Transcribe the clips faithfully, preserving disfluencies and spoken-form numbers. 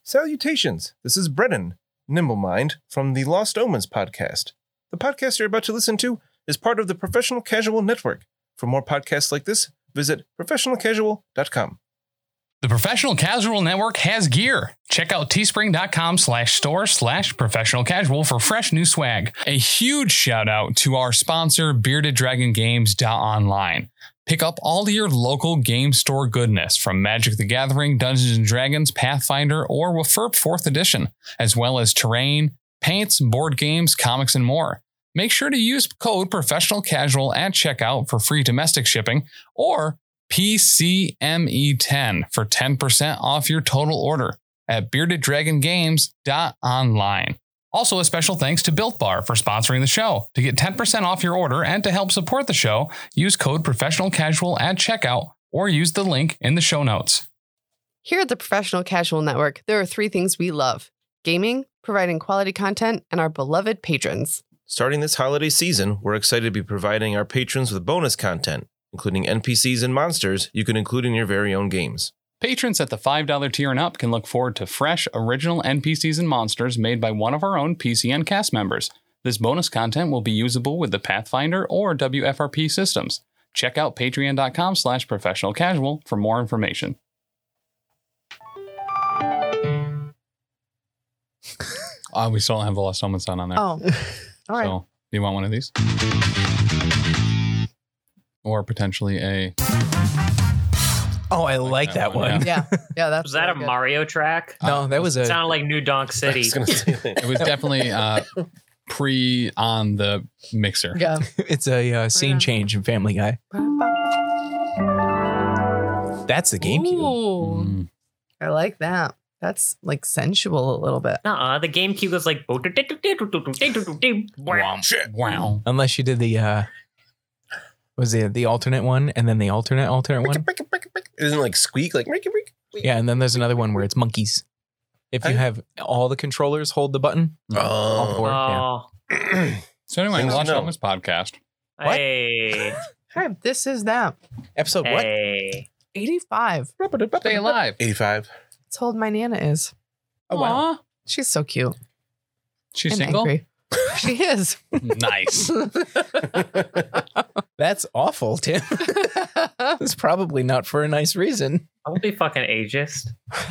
Salutations, this is Brennan, Nimblemind, from the Lost Omens podcast. The podcast you're about to listen to is part of the Professional Casual Network. For more podcasts like this, visit professional casual dot com. The Professional Casual Network has gear. Check out teespring.com slash store slash professional casual for fresh new swag. A huge shout out to our sponsor, bearded dragon games dot online. Pick up all your local game store goodness from Magic the Gathering, Dungeons and Dragons, Pathfinder, or W F R P fourth Edition, as well as terrain, paints, board games, comics, and more. Make sure to use code Professional Casual at checkout for free domestic shipping, or P C M E ten for ten percent off your total order at bearded dragon games dot online. Also, a special thanks to Built Bar for sponsoring the show. To get ten percent off your order and to help support the show, use code Professional Casual at checkout or use the link in the show notes. Here at the Professional Casual Network, there are three things we love: gaming, providing quality content, and our beloved patrons. Starting this holiday season, we're excited to be providing our patrons with bonus content, including N P Cs and monsters you can include in your very own games. Patrons at the five dollars tier and up can look forward to fresh, original N P Cs and monsters made by one of our own P C N cast members. This bonus content will be usable with the Pathfinder or W F R P systems. Check out patreon.com slash professional casual for more information. uh, we still don't have the Lost Omens sound on there. Oh, all right. So, do you want one of these? Or potentially a... Oh, I like, like that, that one. one. Yeah, yeah. That's was that a good. Mario track? No, that was a. It sounded like New Donk City. It was definitely uh, pre on the mixer. Yeah, it's a uh, scene change in Family Guy. That's the GameCube. Ooh, Mm. I like that. That's like sensual a little bit. Uh-uh, the GameCube was like... Wow. Wow. Unless you did the. Uh, was it the alternate one and then the alternate alternate one? It doesn't like squeak, like ricky, ricky. Yeah, and then there's another one where it's monkeys. If you I- have all the controllers hold the button. all Oh. four. Oh, So anyway, Things to Lost know. Omens podcast. What? hey, Hey, this is that Episode hey. eighty-five. Stay alive. eighty-five. That's how old my Nana is. Oh, wow. Aw. She's so cute. She's and single? angry. She is. Nice. That's awful, Tim. It's probably not for a nice reason. I won't be fucking ageist.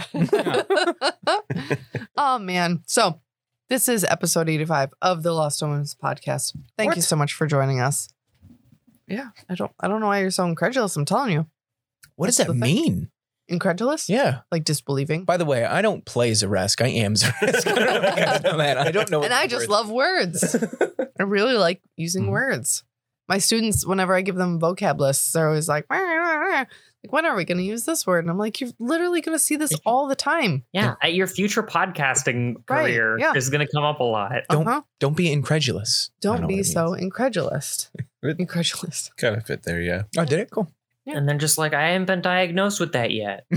Oh man. So this is episode eighty-five of the Lost Omens podcast. Thank What? you so much for joining us. Yeah, I don't I don't know why you're so incredulous. I'm telling you. What does That's that the thing. mean? Incredulous? Yeah. Like disbelieving. By the way, I don't play Zaresk. I am Zaresk. I don't know if you guys know that. I don't know. what And I the just word- love words. I really like using Mhm. words. My students, whenever I give them vocab lists, they're always like, "Rah, rah, rah." Like, when are we going to use this word? And I'm like, you're literally going to see this all the time. Yeah, at your future podcasting Right, career yeah. is going to come up a lot. Don't- Uh-huh. Don't be incredulous. I Don't know be what it so means. incredulous. It- Incredulous. Kind of fit there, yeah. Oh, did it? Cool. Yeah. And then just like, I haven't been diagnosed with that yet.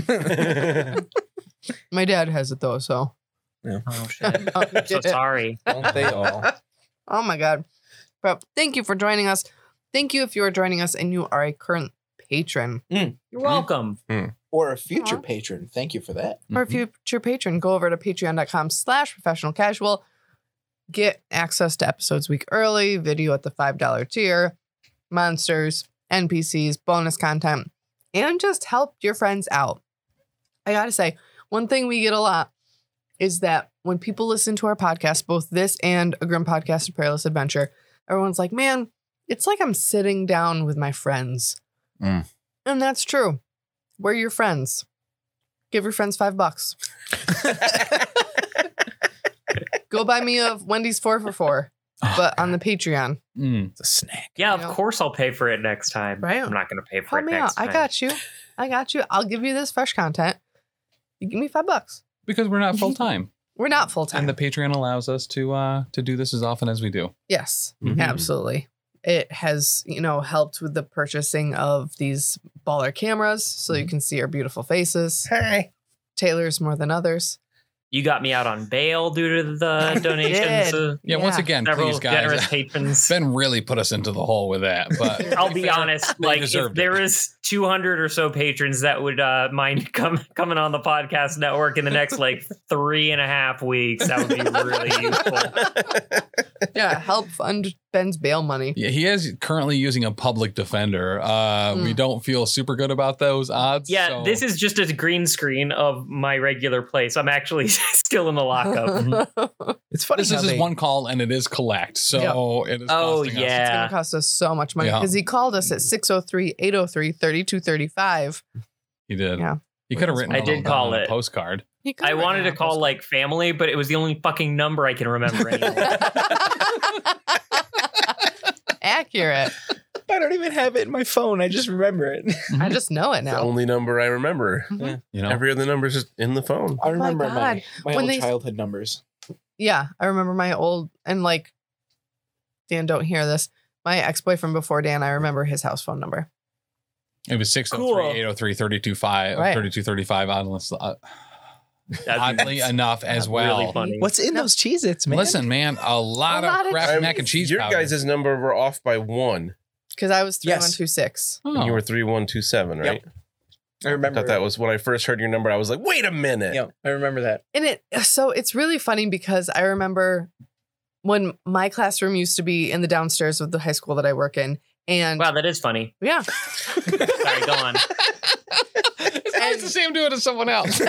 My dad has it though, so. Oh, shit. Oh, I'm so sorry. Don't they all? Oh my God. But thank you for joining us. Thank you if you are joining us and you are a current patron You're welcome. Or a future Aw. patron. Thank you for that. or a future patron. Go over to patreon.com slash professional casual. Get access to episodes a week early, video at the five dollars tier, monsters, N P Cs, bonus content, and just help your friends out. I gotta say, one thing we get a lot is that when people listen to our podcast, both this and A Grim Podcast, A Perilous Adventure, everyone's like, man, it's like I'm sitting down with my friends. Mm. And that's true. We're your friends. Give your friends five bucks. Go buy me a Wendy's four for four, but on the Patreon. Mm. It's a snack. Yeah, You know? of course I'll pay for it next time. Right. I'm not going to pay for Help it me next out. time. I got you. I got you. I'll give you this fresh content. You give me five bucks. Because we're not full time. We're not full time. And the Patreon allows us to uh to do this as often as we do. Yes, Mhm. absolutely. It has, you know, helped with the purchasing of these baller cameras so you can see our beautiful faces. Hey. Taylor's more than others. You got me out on bail due to I the donations. did. Uh, Yeah, once Yeah. again, several please, generous guys. patrons. Ben really put us into the hole with that, but I'll be honest. They Like, if deserved there it. is two hundred or so patrons that would uh, mind come, coming on the podcast network in the next like three and a half weeks, that would be really useful. Yeah, help fund Ben's bail money. yeah, he is currently using a public defender. Uh, We Mm. don't feel super good about those odds. Yeah, so- this is just a green screen of my regular place. I'm actually still in the lockup. It's funny. This how is his they- one call, and it is collect. So it is. Oh, costing us- yeah. It's going to cost us so much money Yeah. because he called us at six oh three, eight oh three, thirty-two thirty-five. he did. Yeah. He could have written. I it did all call down on a it. postcard. He could've I written wanted it to on call postcard. like family, but it was the only fucking number I can remember anymore. Accurate. I don't even have it in my phone. I just remember it. I just know it The now. only number I remember. You know, Every other number is just in the phone. I Oh my remember God. my, my, When old they- childhood numbers. Yeah, I remember my old, and like, Dan, don't hear this. My ex boyfriend before Dan, I remember his house phone number. it was six oh Cool. three, eight oh three, thirty-two five, Right. thirty-two thirty-five. Oddly, uh, That'd oddly be enough, as well. Really funny. What's in No. those Cheez-Its, man? Listen, man, a lot A of lot of Kraft cheese. mac and cheese Your powder. guys' number were off by one. Because I was three Yes. one two six. Oh. And you were three one two seven, right? I I remember thought that was when I first heard your number. I was like, wait a minute. Yeah, I remember that. And it, so it's really funny because I remember when my classroom used to be in the downstairs of the high school that I work in. And Wow, that is funny. yeah. Sorry, go on. It's nice to see him do it to someone else.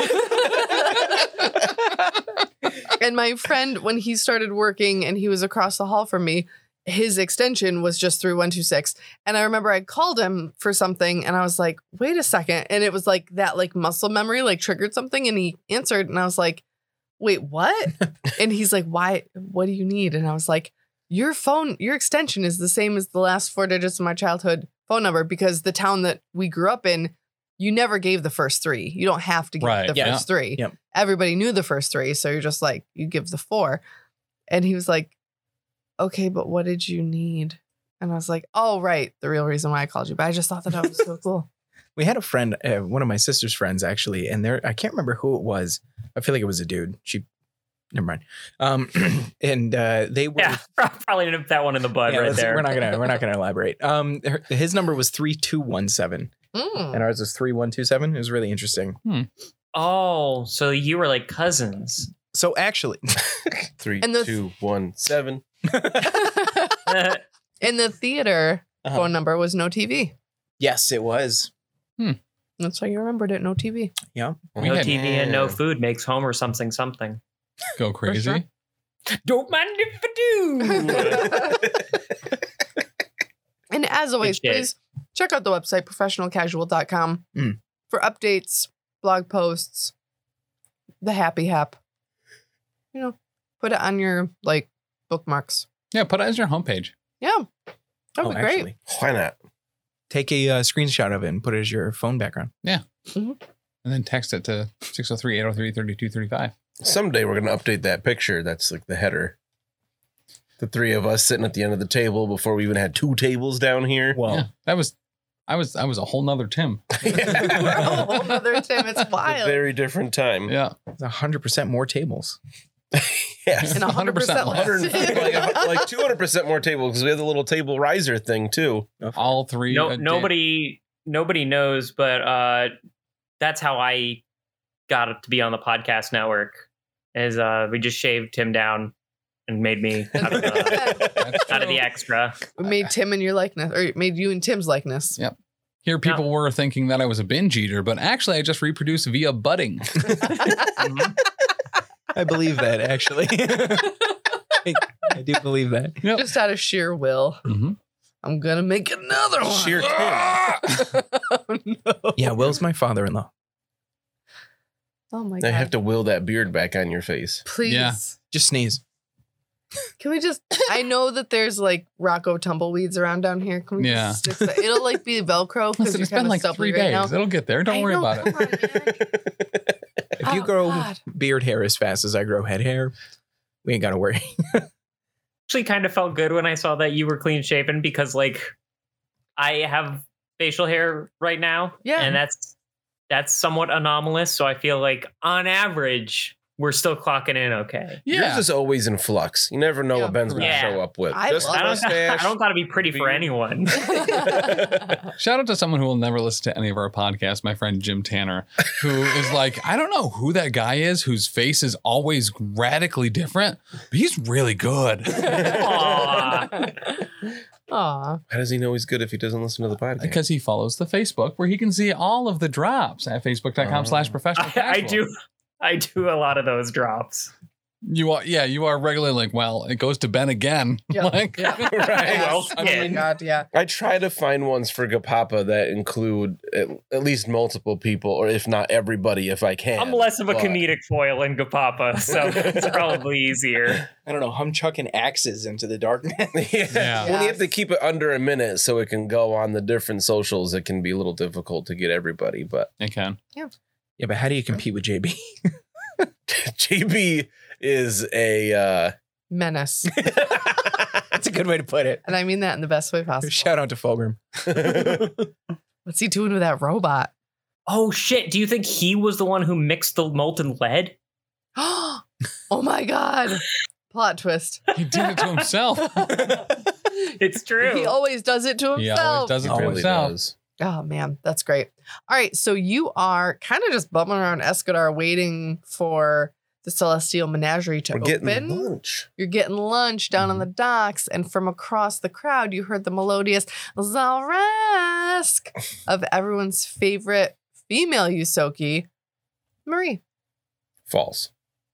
And my friend, when he started working and he was across the hall from me, his extension was just through one two six. And I remember I called him for something and I was like, wait a second. And it was like that like muscle memory like triggered something and he answered and I was like, wait, what? And he's like, why? What do you need? And I was like, your phone, your extension is the same as the last four digits of my childhood phone number because the town that we grew up in, you never gave the first three. You don't have to give Right, the yeah. first three. Yep. Everybody knew the first three. So you're just like, you give the four. And he was like, okay, but what did you need? And I was like, oh, right. The real reason why I called you. But I just thought that that was so cool. We had a friend, uh, one of my sister's friends, actually, and there I can't remember who it was. I feel like it was a dude. She, never mind. Um, and uh, they were. Yeah, probably nipped that one in the bud Yeah, right let's- there. We're not gonna we're not gonna elaborate. Um, her- his number was three two one seven, Mm. and ours was three one two seven. It was really interesting. Oh, so you were like cousins. So actually, Three, And the- two, one, seven. In the theater, Uh-huh. phone number was no T V. yes, it was. That's why you remembered it. No T V. Yeah, We no had- T V and no food makes Homer something something. Go crazy. sure. Don't mind if I do. And as always, shit. please check out the website, professional casual dot com Mm. for updates, blog posts, the happy hap. You know, put it on your like bookmarks. Yeah, put it as your homepage. Yeah. That'd Oh, be great. actually, Why not? take a uh, screenshot of it and put it as your phone background. And then text it to six oh three, eight oh three, thirty-two thirty-five. Someday we're going to update that picture. That's like the header. The three of us sitting at the end of the table before we even had two tables down here. Well, Yeah, that was, I was, I was a whole nother Tim. We're a whole nother Tim. It's A wild. very different time. Yeah. it's a hundred percent more tables. Yes. And one hundred percent one hundred less. like, like two hundred percent more tables because we have the little table riser thing too. All three. No, a day. nobody, nobody knows, but uh, that's how I got to be on the podcast network. Is uh, we just shaved Tim down and made me out of the, That's out of the true. extra. We made Tim in your likeness, or made you in Tim's likeness. Yeah. Here, people were thinking that I was a binge eater, but actually, I just reproduced via budding. Mhm. I believe that actually. I, I do believe that. Yep. Just out of sheer will. Mhm. I'm gonna make another one. Sheer Tim. Oh, no. Yeah, Will's my father-in-law. Oh my I god. have to will that beard back on your face. Please. Yeah. Just sneeze. Can we just I know that there's like Rocco tumbleweeds around down here. Can we Yeah. just stick that? It'll like be Velcro because Listen, you're it's kind been of like stubbly three right days. now. It'll get there. Don't I worry know, about it. come on, man. If you Oh, grow God. beard hair as fast as I grow head hair, we ain't got to worry. Actually, kind of felt good when I saw that you were clean shaven because, like, I have facial hair right now, Yeah. and that's that's somewhat anomalous. So I feel like, on average, we're still clocking in okay. Yours Yeah. is always in flux. You never know Yeah. what Ben's going to Yeah. show up with. I Just love a I don't, mustache. I don't gotta be pretty for anyone. Shout out to someone who will never listen to any of our podcasts, my friend Jim Tanner, who is like, I don't know who that guy is whose face is always radically different, but he's really good. Aw. Aw. How does he know he's good if he doesn't listen to the podcast? Because he follows the Facebook where he can see all of the drops at facebook.com slash professional I, casual. I do I do a lot of those drops. You are, yeah, you are regularly like, well, it goes to Ben again. Yeah. Like, Yeah. Right. Well, Oh my God, yeah. I try to find ones for Gapapa that include at, at least multiple people, or if not everybody, if I can. I'm less of a But- comedic foil in Gapapa, so it's probably easier. I don't know. I'm chucking axes into the darkness. yeah. Yeah. When you have to keep it under a minute so it can go on the different socials, it can be a little difficult to get everybody. But it can. Yeah, but how do you compete with J B? J B is a. Uh, Menace. That's a good way to put it. And I mean that in the best way possible. Shout out to Fulgrim. What's he doing with that robot? Oh shit, do you think he was the one who mixed the molten lead? Oh my God. Plot twist. He did it to himself. It's true. He always does it to He himself. always does it it to really himself. does. Oh man, that's great. All right, so you are kind of just bumming around Escadar waiting for the Celestial Menagerie to We're getting open. lunch. You're getting lunch down on the docks, and from across the crowd, you heard the melodious Zaresk of everyone's favorite female Yusoki, Marie. False.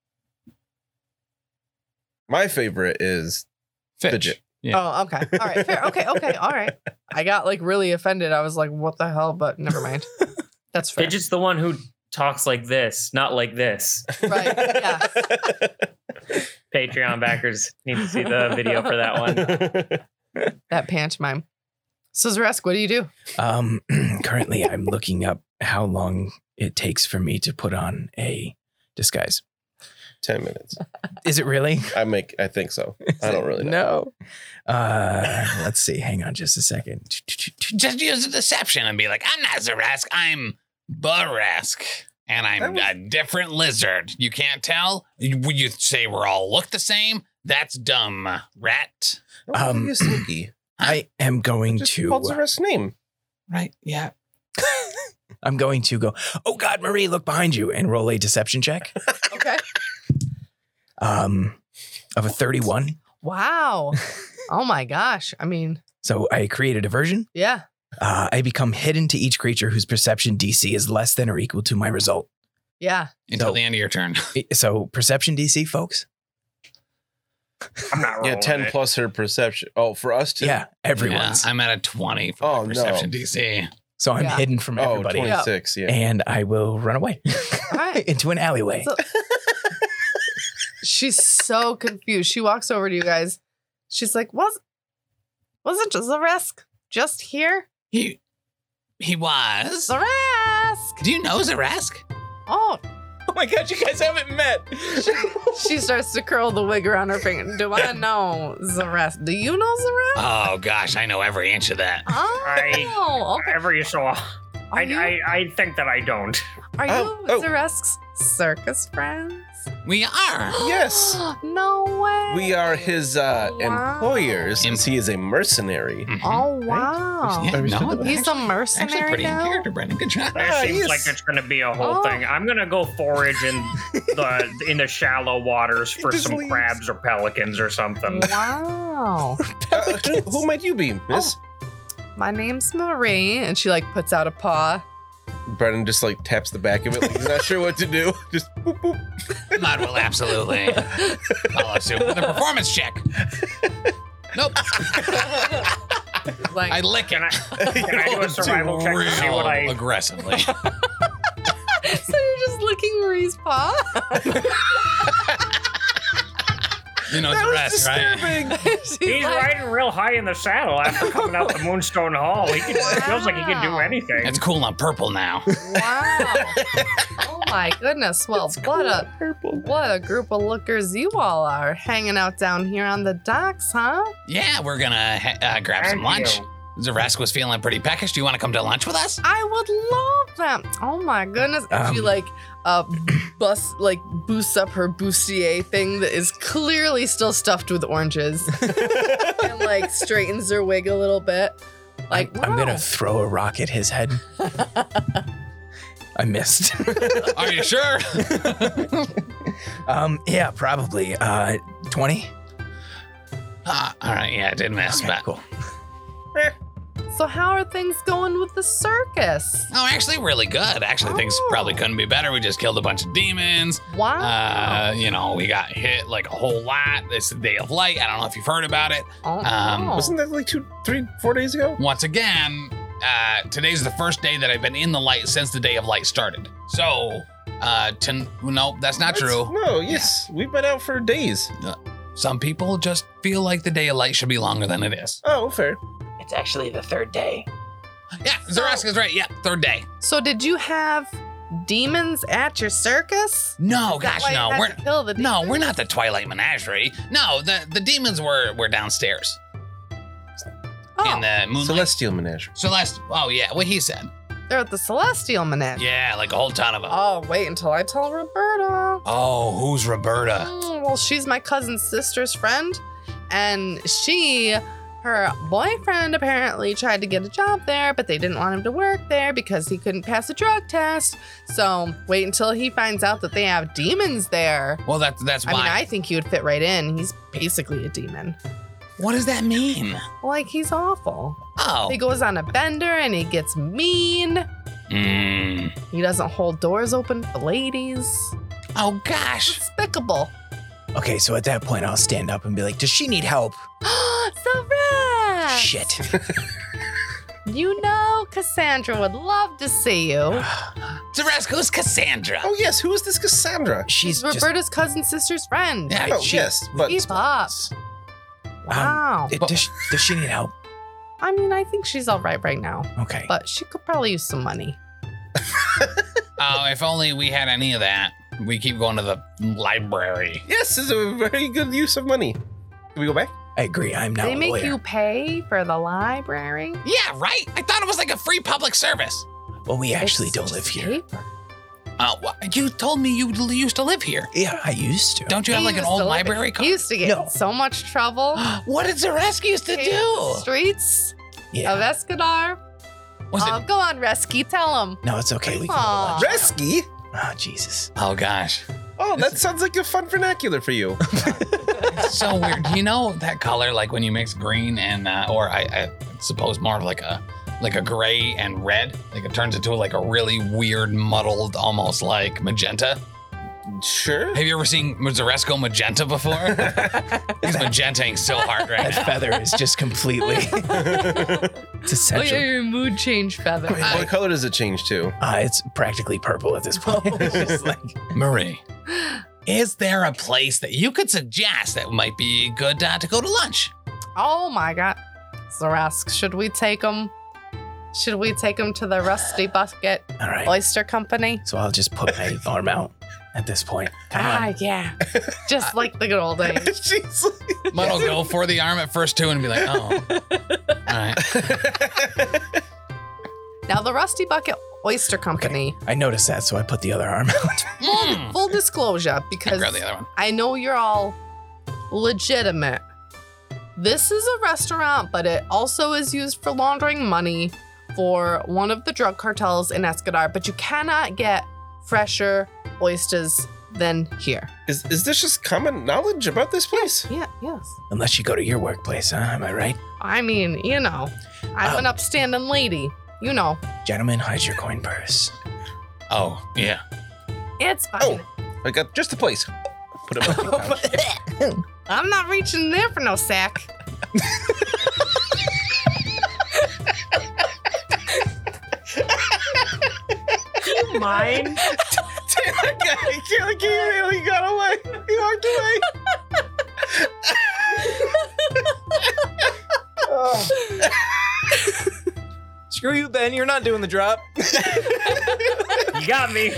My favorite is Fitch. Fidget. Yeah. Oh, okay. All right. Fair. Okay. Okay. All right. I got like really offended. I was like, what the hell? But never mind. That's fair. Fidget's the one who talks like this, not like this. Right. Yeah. Patreon backers need to see the video for that one. That pantomime. So Zaresk, what do you do? Um, currently, I'm looking up how long it takes for me to put on a disguise. Ten minutes. Is it really? I make. I think so. I don't really know. No. Uh, let's see. Hang on just a second. Just use a deception and be like, I'm not Zaresk, I'm Barask. And I'm a different lizard. You can't tell? Would you say we're all look the same? That's dumb, rat. Um, Yusuke. I am going Just to. called the rest name. Right, yeah. I'm going to go. Oh God, Marie, look behind you and roll a deception check. Okay. Um, of a thirty-one. Wow. Oh my gosh. I mean, So I create a diversion. yeah. Uh, I become hidden to each creature whose perception D C is less than or equal to my result. Yeah. Until No. the end of your turn. So perception D C, folks. I'm not rolling Yeah, ten it. plus her perception. Oh, for us too. Yeah, everyone's. Yeah, I'm at a twenty for Oh, my perception no. D C. So I'm Yeah. hidden from Oh, everybody. twenty-six. Yeah. And I will run away All right. into an alleyway. So- She's so confused. She walks over to you guys. She's like, was, wasn't Zaresk just here? He he was. Zaresk! Do you know Zaresk? Oh, Oh my God, you guys haven't met. she starts to curl the wig around her finger. Do I know Zaresk? Do you know Zaresk? Oh gosh, I know every inch of that. Oh, okay. Every so I, Are you, I, I think that I don't. are you Oh, oh. Zaresk's circus friends? We are. Yes. No way. We are his uh, Wow. employers since he is a mercenary. Mhm. Oh, wow. Yeah, Are we no, still doing He's a actually mercenary pretty in now? character, Brendan. Good job. That Ah, seems yes. like it's going to be a whole Oh. thing. I'm going to go forage in the in the shallow waters for just some leaves. crabs or pelicans or something. Wow. Uh, who, who might you be, miss? My name's Marie. And she like puts out a paw. Brennan just like taps the back of it like he's not sure what to do. Just boop, boop. Mud will absolutely follow suit with a performance check. Nope. Like, I lick Can it I, can I do a survival check to see what real I... aggressively. so you're just licking Marie's paw? You know That the was rest, right? disturbing. She's He's like, riding real high in the saddle after coming out the Moonstone Hall. He can, it feels like he can do Wow. anything. It's cool on purple now. wow. Oh my goodness. Well, what a Purple. what a group of lookers you all are hanging out down here on the docks, huh? Yeah, we're gonna ha- uh, grab some Thank lunch. you. Zaresk was feeling pretty peckish. Do you want to come to lunch with us? I would love that. Oh my goodness. And she Um. like uh bust like boosts up her bustier thing that is clearly still stuffed with oranges. And like straightens her wig a little bit. Like I'm, I'm gonna wow. throw a rock at his head. I missed. Are you sure? um, yeah, probably. Uh, twenty. Ah, all right, yeah, I did miss, Okay, but cool. So how are things going with the circus? oh, actually, really good. Actually, things Oh. probably couldn't be better. We just killed a bunch of demons. Wow. Uh, you know, we got hit like a whole lot. This Day of Light. I don't know if you've heard about it. oh, um, no. Wasn't that like two, three, four days ago? Once again, uh, today's the first day that I've been in the light since the Day of Light started. So, uh, to no, that's not What? true. No, yes. We've been out for days. Some people just feel like the Day of Light should be longer than it is. Oh, fair. It's actually the third day. Yeah, Zaresk is right. Yeah, third day. So did you have demons at your circus? No, Is that gosh, why you no. had We're to kill the no, demons? we're not the Twilight Menagerie. No, the the demons were were downstairs Oh, in the moonlight. Celestial Menagerie. Celeste. Oh yeah, what he said. they're at the Celestial Menagerie. Yeah, like a whole ton of them. Oh, wait until I tell Roberta. Oh, who's Roberta? Mm, well, she's my cousin's sister's friend, and she, her boyfriend apparently tried to get a job there, but they didn't want him to work there because he couldn't pass a drug test. So wait until he finds out that they have demons there. Well, that's that's why. I mean, I think he would fit right in. He's basically a demon. what does that mean? Like, he's awful. Oh. He goes on a bender and he gets mean. Mm. He doesn't hold doors open for ladies. Oh gosh. Despicable. Okay, so at that point, I'll stand up and be like, "Does she need help?" So rad. Shit. You know, Cassandra would love to see you. Zaresk, who's Cassandra? Oh, yes. Who is this Cassandra? She's just. Roberta's cousin sister's friend. Yeah, Oh, she- yes. But Keep up. Wow. Um, does, she, does she need help? I mean, I think she's all right right now, Okay. but she could probably use some money. Oh, if only we had any of that. We keep going to the library. yes, is a very good use of money. Can we go back? I agree. I'm now they a make lawyer. you pay for the library. Yeah, right? I thought it was like a free public service. Well, we actually It's don't just live here. paper. Uh, wha- you told me you l- used to live here. Yeah, I used to. Don't you have He like an used old to live- library He card? used to get No. in so much trouble. What did Zaresk used to in do? Streets Yeah. of Escadar. Was Oh, it? go on, Resky, tell him. No, it's okay. We can Aw. go to lunch. Resky? Oh, Jesus. Oh gosh, Oh, that sounds like a fun vernacular for you. it's so weird. You know that color, like when you mix green and, uh, or I, I suppose more of like a, like a gray and red. Like it turns into like a really weird, muddled, almost like magenta. Sure. Have you ever seen Zaresko magenta before? He's magentaing so hard right That now. feather is just completely. It's Oh, essential. yeah, your mood change feather. Wait, what color does it change to? Uh, it's practically purple at this point. It's just like, Marie, is there a place that you could suggest that might be good uh, to go to lunch? Oh my god. Zarask, should we take him? Should we take him to the Rusty Bucket all right. Oyster Company? So I'll just put my arm out at this point. Come Ah, on. yeah. Just like the good old days. Jeez. Mud will go for the arm at first too and be like, oh, all right. Now, the Rusty Bucket Oyster Company, I noticed that, so I put the other arm out. Mm. full disclosure, I because grab the other one. I know you're all legitimate. This is a restaurant, but it also is used for laundering money for one of the drug cartels in Escadar, but you cannot get fresher oysters than here. Is, is this just common knowledge about this place? Yeah, yes. Unless you go to your workplace, huh? Am I right? I mean, you know, I'm Um, an upstanding lady. You know, Gentlemen, hide your coin purse. Oh, yeah. it's fine. Oh, I got just the place. Put it on my couch. I'm not reaching there for no sack. You mind? Damn, I got- I can't, I can't, he got away. He walked away. Oh. Screw you, Ben. You're not doing the drop. You got me.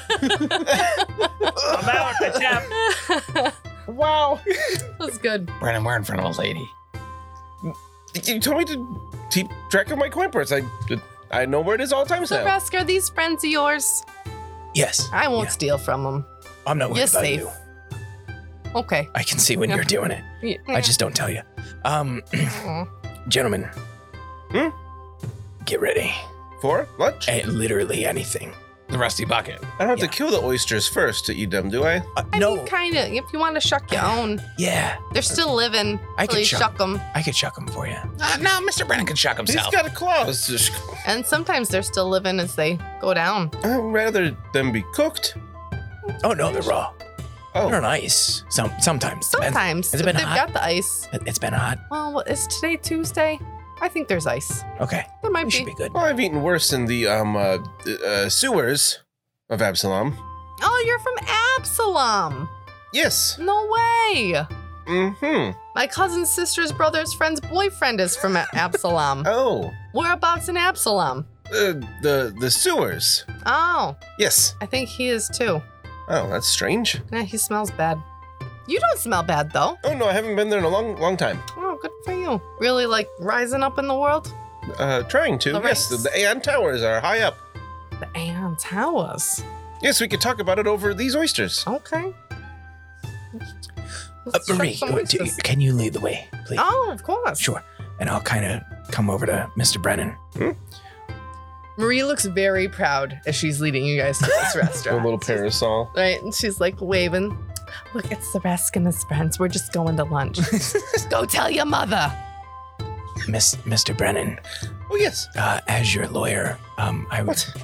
I'm out, the chap. Wow. That's good. Brennan, we're in front of a lady. You told me to keep track of my coin purse. I I know where it is all times So, now. Resk, are these friends of yours? Yes. I won't Yeah. steal from them. I'm not worried You're about safe. you. Okay. I can see when Yeah. you're doing it. Yeah. I just don't tell you. Um, Aw. gentlemen. Hmm? Get ready. For lunch? Eh, literally anything. The rusty bucket. I don't have Yeah. to kill the oysters first to eat them, do I? Uh, I no. mean, kind of. If you want to shuck your own, Yeah. they're still living. I till could you shuck- shuck them. I could chuck them for you. Uh, no, Mister Brennan can shuck He's himself. got a claws. Just- And sometimes they're still living as they go down. I'd rather them be cooked. Oh no, they're raw. Oh, They're on ice. Some sometimes. Depends. Sometimes. Has it if been they've hot? got the ice. It- It's been hot. Well, what, is today Tuesday? I think there's ice. Okay. There might We be. should be good. well, I've eaten worse in the um uh, uh, sewers of Absalom. Oh, you're from Absalom. Yes. No way. Mm-hmm. My cousin's sister's brother's friend's boyfriend is from A- Absalom. Oh, Whereabouts in Absalom? uh, the the sewers. Oh, Yes. I think he is too. Oh, that's strange. Yeah, he smells bad. You don't smell bad though. Oh no, I haven't been there in a long, long time. Oh, good for you. Really like rising up in the world? Uh, trying to. The Yes, the, ranks. the Aeon Towers are high up. The Aeon Towers. Yes, we could talk about it over these oysters. Okay. Uh, Let's try Marie, some do- oysters. can you lead the way, please? Oh, of course. Sure. And I'll kind of come over to Mister Brennan. Marie looks very proud as she's leading you guys to this A restaurant. little parasol. Right, and she's like waving. Look, it's the Resk and his friends. We're just going to lunch. Go tell your mother. Miss Mister Brennan, Oh yes. uh, as your lawyer, um, I would. What?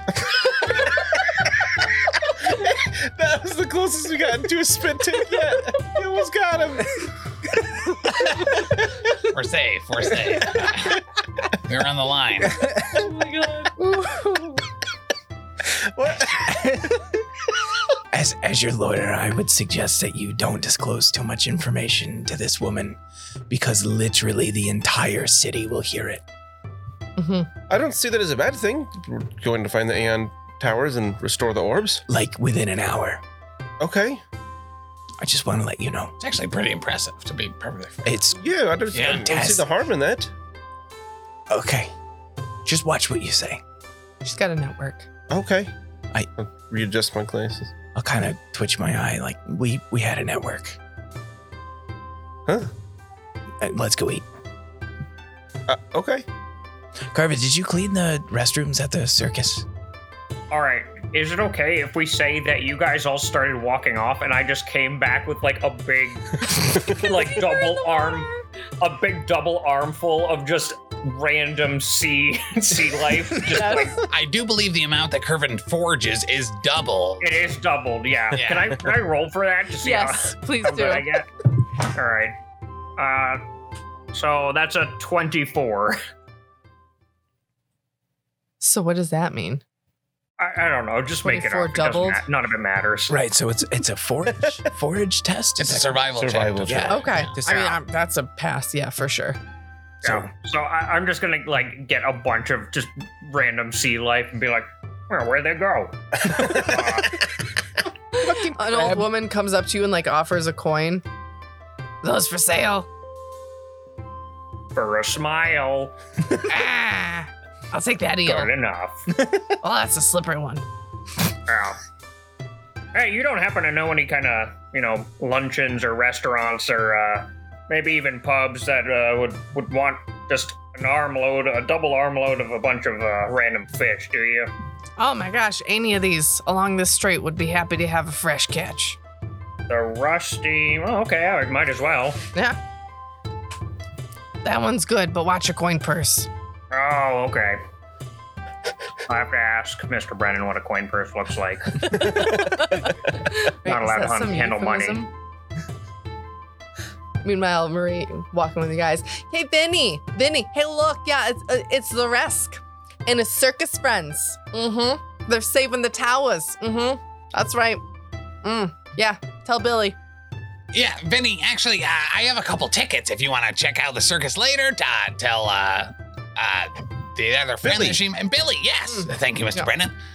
That was the closest we got to a spit take yet. You almost got him. We're safe. We're safe. We're on the line. Oh my god. What? As as your lawyer, I would suggest that you don't disclose too much information to this woman, because literally the entire city will hear it. hmm I don't see that as a bad thing. We're going to find the Aeon Towers and restore the orbs. Like within an hour. Okay. I just want to let you know. It's actually pretty impressive, to be perfectly fair. It's Yeah, I don't, I don't see Fantastic. the harm in that. okay. Just watch what you say. She's got a network. Okay. I- I'll readjust my glasses. I'll kind of twitch my eye like we we had a network. Huh? Uh, let's go eat. Uh, okay. Carver, did you clean the restrooms at the circus? All right. Is it okay if we say that you guys all started walking off and I just came back with like a big, like double arm, a big double armful of just random sea sea life? Just like I do believe the amount that Curvin forges is double. it is doubled. Yeah. Yeah. Can I can I roll for that to see Yes, please how, how do. good I get? All right. Uh, so that's a twenty-four. So what does that mean? I, I don't know. Just make it twenty-four up. It doesn't doubled? ma- none of it matters. Right, so it's it's a forage forage test. It's a Is that- survival, Survival check. check. Yeah. Okay. Just- I mean, I'm, that's a pass. Yeah, for sure. So Yeah. So I, I'm just gonna like get a bunch of just random sea life and be like, well, where'd they go? Uh, An old woman comes up to you and like offers a coin. Those for sale. for a smile. Ah, I'll take that deal. Good enough. Oh, that's a slippery one. Yeah. Hey, you don't happen to know any kind of, you know, luncheons or restaurants or uh, maybe even pubs that uh, would would want just an armload, a double armload of a bunch of uh, random fish? Do you? Oh my gosh, any of these along this strait would be happy to have a fresh catch. The rusty. Well, okay, I might as well. Yeah. That one's good, but watch your coin purse. Oh, okay. I have to ask Mister Brennan what a coin purse looks like. Right, allowed is to that some handle money. euphemism? Meanwhile, Marie walking with you guys. Hey, Vinny, Vinny. Hey, look, yeah, it's uh, it's the Resk and his circus friends. Mm-hmm. They're saving the towers. Mm-hmm. That's right. Mm. Yeah. Tell Billy. Yeah, Vinny, actually, uh, I have a couple tickets if you want to check out the circus later. To, tell uh, uh, the other friend Billy. that she and Billy, yes. Thank you, Mister Yeah. Brennan.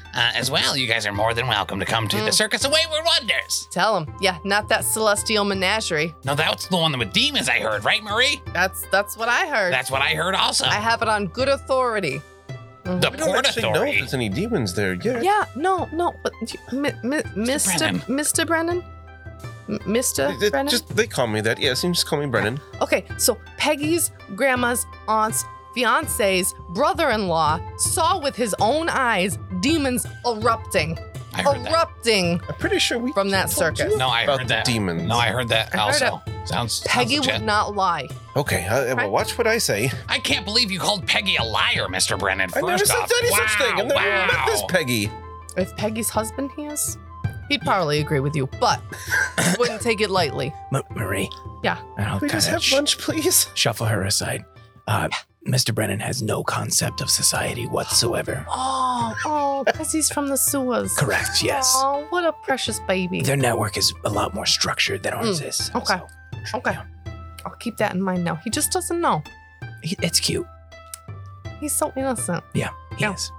uh, as well, you guys are more than welcome to come to Mm. the Circus of Wayward Wonders. Tell him. Yeah, not that celestial menagerie. No, that's the one with demons I heard, right, Marie? That's that's what I heard. That's what I heard also. I have it on good authority. Mhm. The We don't Port actually know if Authority. there's any demons there yet. Yeah, no, no, but you- mi- mi- Mister Brennan. Mister Brennan? M- Mister They- they Brennan? just they call me that. Yes, you just call me Brennan. Okay, so Peggy's grandma's aunt's fiance's brother-in-law saw with his own eyes demons erupting, I heard that. erupting I'm pretty sure we from that told circus. you No, I about heard the that. demons. No, I heard that I heard also. Sounds, Peggy sounds would legit. not lie. Okay, I, Right. well, watch what I say. I can't believe you called Peggy a liar, Mister Brennan. I never First said off, any wow, such thing. I've never wow. met this Peggy. If Peggy's husband he is, he'd probably agree with you, but he wouldn't take it lightly. M- Marie. Yeah. And I'll Can we kind just of have sh- lunch, please? shuffle her aside. Uh, Mister Brennan has no concept of society whatsoever. Oh, oh, because he's from the sewers. Correct, yes. Oh, what a precious baby. Their network is a lot more structured than ours Mm, is. okay. so, Okay. I'll keep that in mind now. He just doesn't know. he- it's cute. He's so innocent. He Yeah. is.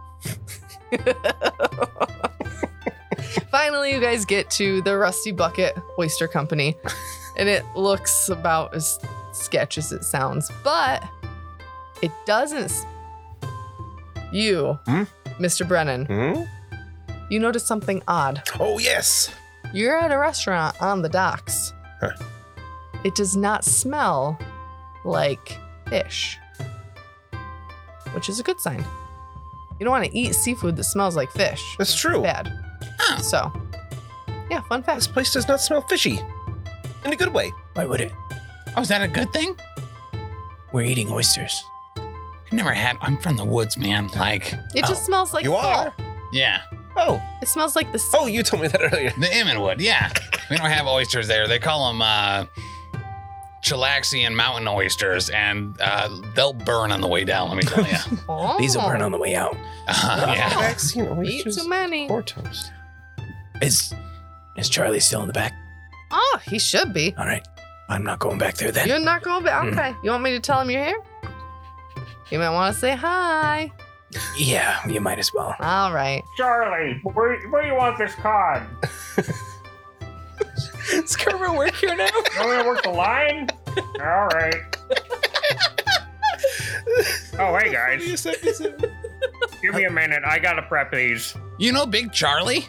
Finally, you guys get to the Rusty Bucket Oyster Company, and it looks about as sketch as it sounds, but it doesn't. s- You, Hmm? Mister Brennan, Hmm? you notice something odd. Oh, yes. You're at a restaurant on the docks. Huh. It does not smell like fish, which is a good sign. You don't want to eat seafood that smells like fish. That's true. Bad. Huh. So, yeah, fun This fact. place does not smell fishy. In a good way. Why would it? Oh, is that a good thing? We're eating oysters. I've never had. I'm from the woods, man. Like, It just smells like You salt. are? yeah, Oh. It smells like the sea. Oh, you told me that earlier. the Immenwood. Yeah, we don't have oysters there. They call them uh, Chilaxian mountain oysters, and uh, they'll burn on the way down. Let me tell you. Oh. These will burn on the way out. Uh, yeah. Vaccine Eat oysters. too many. Or toast. Is is Charlie still in the back? Oh, he should be. All right. I'm not going back there then. You're not going back. Mm. Okay. You want me to tell him you're here? You might want to say hi. Yeah, you might as well. All right. Charlie, where, where do you want this cod? Does Kermit work here now? You want to work the line? All right. Oh, hey guys. Give me a minute. I gotta prep these. You know Big Charlie?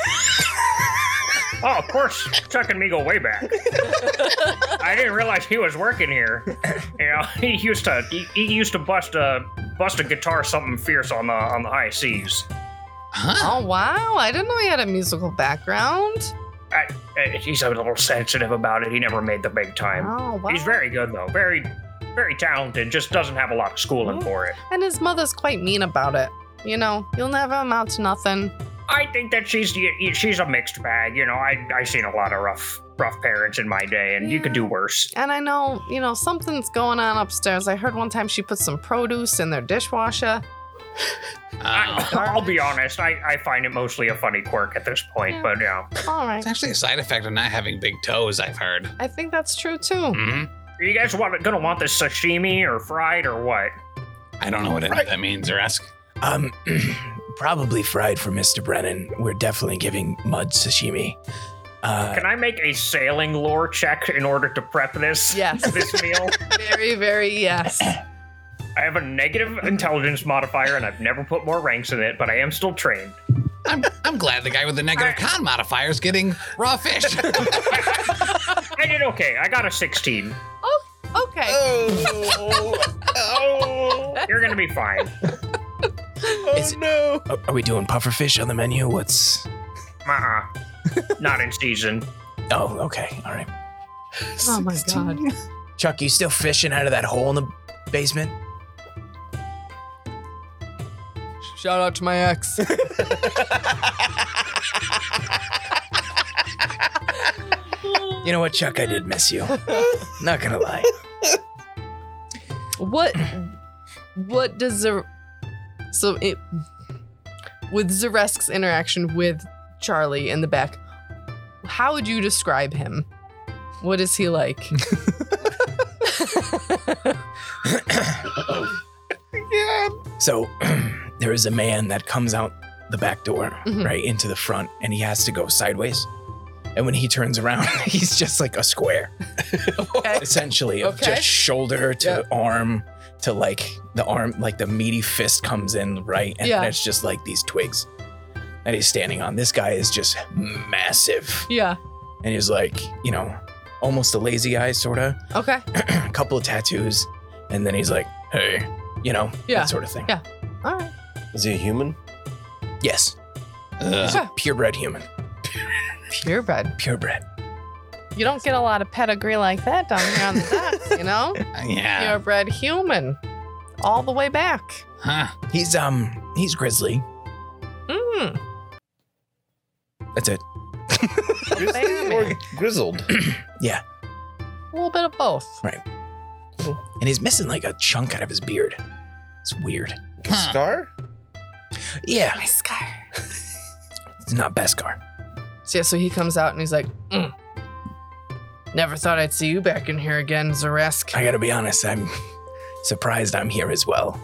Oh, of course. Chuck and me go way back. I didn't realize he was working here. You know, he used to he, he used to bust a bust a guitar something fierce on the on the high seas. Huh? Oh, wow. I didn't know he had a musical background. I, I, he's a little sensitive about it. He never made the big time. Oh, wow. He's very good though. Very very talented. Just doesn't have a lot of schooling for it. And his mother's quite mean about it. You know, you'll never amount to nothing. I think that she's she's a mixed bag. You know, I I seen a lot of rough rough parents in my day, and you could do worse. And I know, you know, something's going on upstairs. I heard one time she put some produce in their dishwasher. I, Oh. I'll be honest. I, I find it mostly a funny quirk at this point, Yeah. but yeah. All right. It's actually a side effect of not having big toes, I've heard. I think that's true too. hmm Are you guys want, gonna want this sashimi or fried or what? I don't know what any Right. of that means, Resk. Um, probably fried for Mister Brennan. We're definitely giving Mud sashimi. Uh, Can I make a sailing lore check in order to prep this? Yes. This meal? Very, very yes. I have a negative intelligence modifier, and I've never put more ranks in it, but I am still trained. I'm I'm glad the guy with the negative con modifier is getting raw fish. I did okay. I got a sixteen. Okay. Oh. Oh. You're gonna be fine. Oh, Is it- no. are- are we doing pufferfish on the menu? What's? Uh-uh. Not in season. Oh, okay. All right. Oh my god. Chuck, you still fishing out of that hole in the basement? Shout out to my ex. You know what, Chuck? I did miss you. Not gonna lie. What what does the so it with Zaresk's interaction with Charlie in the back, how would you describe him? What is he like? Yeah. So there is a man that comes out the back door, Mhm. right into the front, and he has to go sideways. And when he turns around, he's just like a square, Okay. essentially, of Okay. just shoulder to arm to like the arm, like the meaty fist comes in, right? And Yeah. then it's just like these twigs that he's standing on. This guy is just massive. Yeah. And he's like, you know, almost a lazy eye, sort of, Okay. a couple of tattoos. And then he's like, hey, you know, Yeah. that sort of thing. Yeah. All right. Is he a human? Yes. Ugh. Okay. Purebred human. Purebred. Purebred. You don't get a lot of pedigree like that down here on the docks, you know? Yeah. Purebred human. All the way back. Huh. He's, um, he's grizzly. Mm. That's it. Grizzly or grizzled? A little bit of both. And he's missing like a chunk out of his beard. It's weird. A scar? Yeah. My scar. It's not Beskar. So yeah, so he comes out and he's like, mm. Never thought I'd see you back in here again, Zaresk. I gotta be honest, I'm surprised I'm here as well.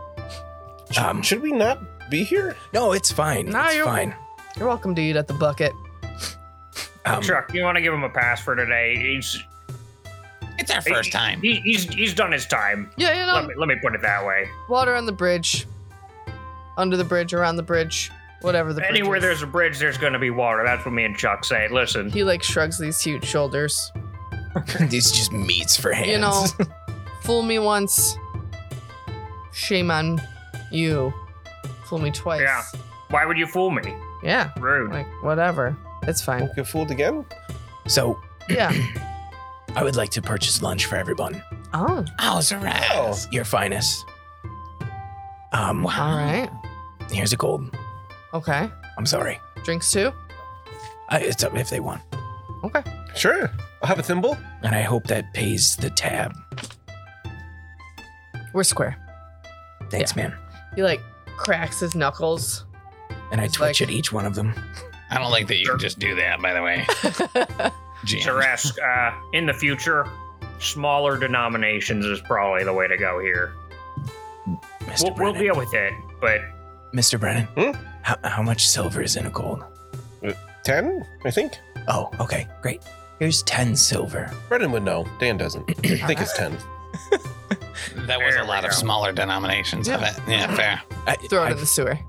Um, Should we not be here? no, it's fine. No, it's you're- fine. You're welcome to eat at the bucket. Um, Chuck, you want to give him a pass for today? He's It's our first time. He, he's he's done his time. Yeah, you Let know, me let me put it that way. water on the bridge, under the bridge, around the bridge, whatever the bridge Anywhere is. there's a bridge, there's going to be water. That's what me and Chuck say. Listen, He like shrugs these huge shoulders. These just meats for hands. You know, fool me once, shame on you. Fool me twice. Yeah. why would you fool me? Yeah, Rude. like whatever. It's fine. Won't get fooled again? So Yeah. I would like to purchase lunch for everyone. Oh, Oh, Zaraz. Your finest. Um, Wow. all right. Here's a gold. Okay. I'm sorry. Drinks too? I, it's up if they want. Okay. Sure. I'll have a thimble. And I hope that pays the tab. We're square. Thanks, man. He like cracks his knuckles. And I It's twitch like- at each one of them. I don't like that you can just do that, by the way. G M. Zaresk, uh, in the future, smaller denominations is probably the way to go here. Mister We'll, we'll Brennan. deal with it, but Mister Brennan, Hmm? how, how much silver is in a gold? Ten, I think. Oh, okay, great. Here's ten silver. Brendan would know. Dan doesn't. I think it's ten. That was There a we lot of go. smaller denominations of Yeah. it. Yeah, fair. I, Throw it I, in the sewer.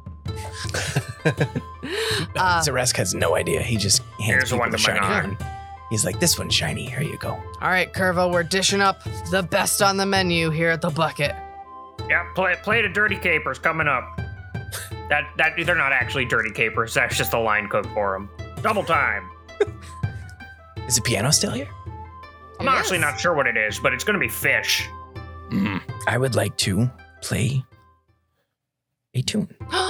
uh, Zaresk has no idea. He just hands Here's the people one a to shiny Menard. one. He's like, this one's shiny. Here you go. all right, Curvo, we're dishing up the best on the menu here at the bucket. yeah, play, play the Dirty Capers coming up. That that they're not actually Dirty Capers. That's just a line cook for them. Double time. Is the piano still here? I'm It honestly is. not sure what it is, but it's gonna be fish. Mm. I would like to play a tune.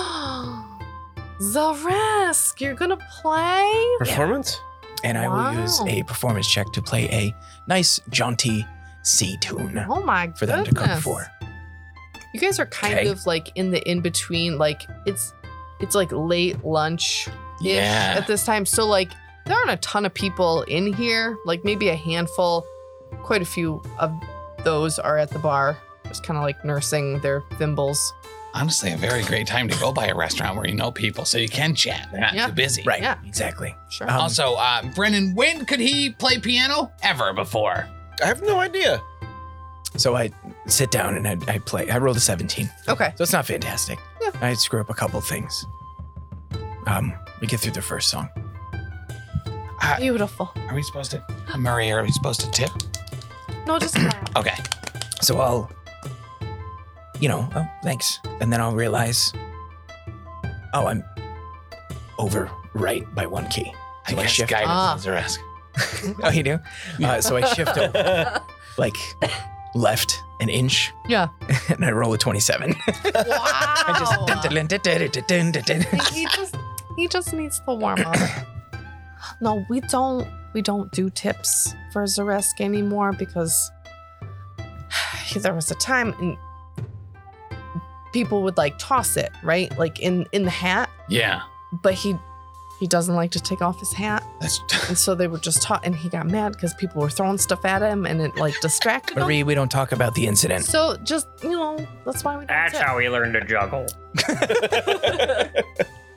Zaresk, you're gonna play? Performance? And I will use Wow. a performance check to play a nice, jaunty C tune Oh my for them to goodness. cook for. You guys are kind Okay. of like in the in between, like it's it's like late lunch Yeah. at this time. So like there aren't a ton of people in here, like maybe a handful. Quite a few of those are at the bar, just kind of like nursing their thimbles. Honestly, a very great time to go by a restaurant where you know people so you can chat. They're not Yeah. too busy. Right, Yeah. exactly. Sure. Um, Also, uh, Brennan, when could he play piano? Ever before? I have no idea. So I sit down and I, I play. I rolled a seventeen. Okay. So it's not fantastic. Yeah. I screw up a couple things. Um, we get through the first song. Beautiful. Are we supposed to, Murray, are we supposed to tip? No, just clap. Okay. So I'll, you know, oh, thanks. And then I'll realize, oh, I'm over right by one key. I So I guess shift. guidance Ah. is a risk. Oh, you do? Uh, so I shift over, like left an inch Yeah. and I roll a twenty-seven. I just, Wow. dun, dun, dun, dun, dun, dun, dun, dun. he just he just needs to warm up. No, we don't we don't do tips for Zaresk anymore because there was a time and people would like toss it, right? Like in in the hat, Yeah. but he he doesn't like to take off his hat. That's And so they would just toss and he got mad because people were throwing stuff at him and it like distracted him. Marie, we don't talk about the incident. So just, you know, that's why we don't That's tip. how he learned to juggle.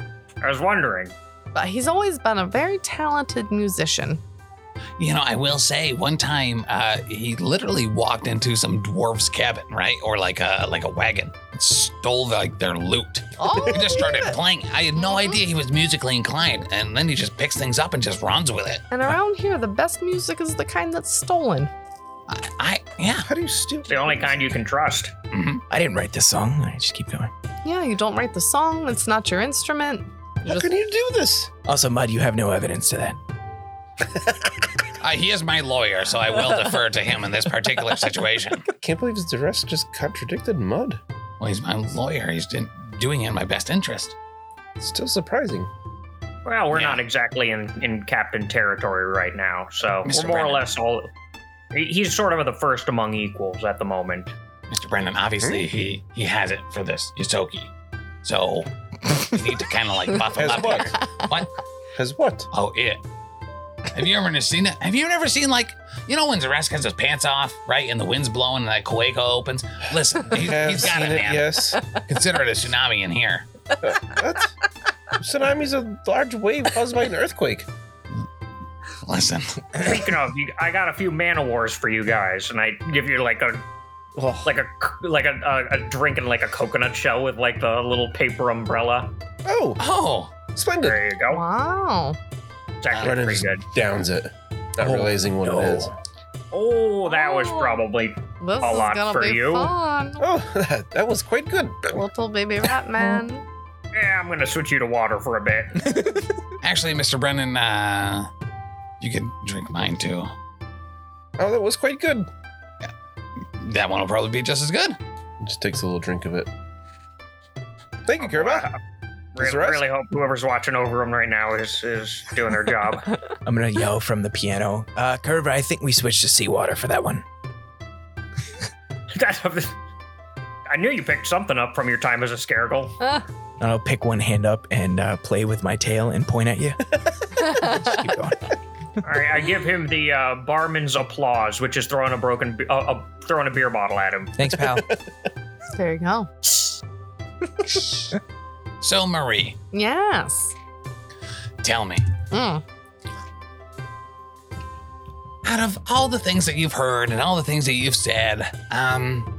I was wondering. But he's always been a very talented musician. You know, I will say one time uh, he literally walked into some dwarf's cabin, right? Or like a like a wagon, and stole like their loot. Oh, He just started yeah. playing. I had no Mhm. idea he was musically inclined, and then he just picks things up and just runs with it. And around here, the best music is the kind that's stolen. I, I yeah. How do you steal? It's the only kind you can trust. hmm I didn't write this song. I just keep going. Yeah, you don't write the song. It's not your instrument. You How just- can you do this? Also, Mud, you have no evidence to that. Uh, he is my lawyer, so I will defer to him in this particular situation. Can't believe Zaresk just contradicted Mud. Well, he's my lawyer. He's do- doing it in my best interest. Still surprising. Well, we're Yeah. not exactly in, in captain territory right now, so Mister we're more or Brennan. less all. he- He's sort of the first among equals at the moment. Mister Brennan, obviously he he has it for this Yusoki. So you need to kind of like buff him Has up what? here. What? Has what? Oh, it. Have you ever seen it? Have you ever seen like, you know when Zaresk has his pants off, right? And the wind's blowing and that Koeko opens? Listen, he's, Have he's got seen it, man. Yes. Consider it a tsunami in here. Uh, what? Tsunami's a large wave caused by an earthquake. Listen, Speaking of, you, I got a few mana wars for you guys, and I give you like a like a like a, a, a drink in like a coconut shell with like the little paper umbrella. Oh, oh, splendid. There you go. Wow. It's actually Brennan pretty just good. downs it, not Oh, realizing what no. it is. Oh, that was Oh. probably This A is lot gonna for be you. fun. Oh, that, that was quite good. Little baby rat man. yeah. I'm gonna switch you to water for a bit. actually, Mister Brennan, uh, you can drink mine too. Oh, that was quite good. That one will probably be just as good. Just takes a little drink of it. Thank you, Kerba. Really, the rest? really hope whoever's watching over them right now is is doing their job. I'm gonna yell from the piano. Uh, Curva, I think we switched to seawater for that one. That's- I knew you picked something up from your time as a Scaragel. Ah. And I'll pick one hand up and uh, play with my tail and point at you. Just keep going. All right, I give him the uh, barman's applause, which is throwing a broken, be- uh, uh, throwing a beer bottle at him. Thanks, pal. There you go. So, Marie, Yes. tell me, Mm. out of all the things that you've heard and all the things that you've said, um,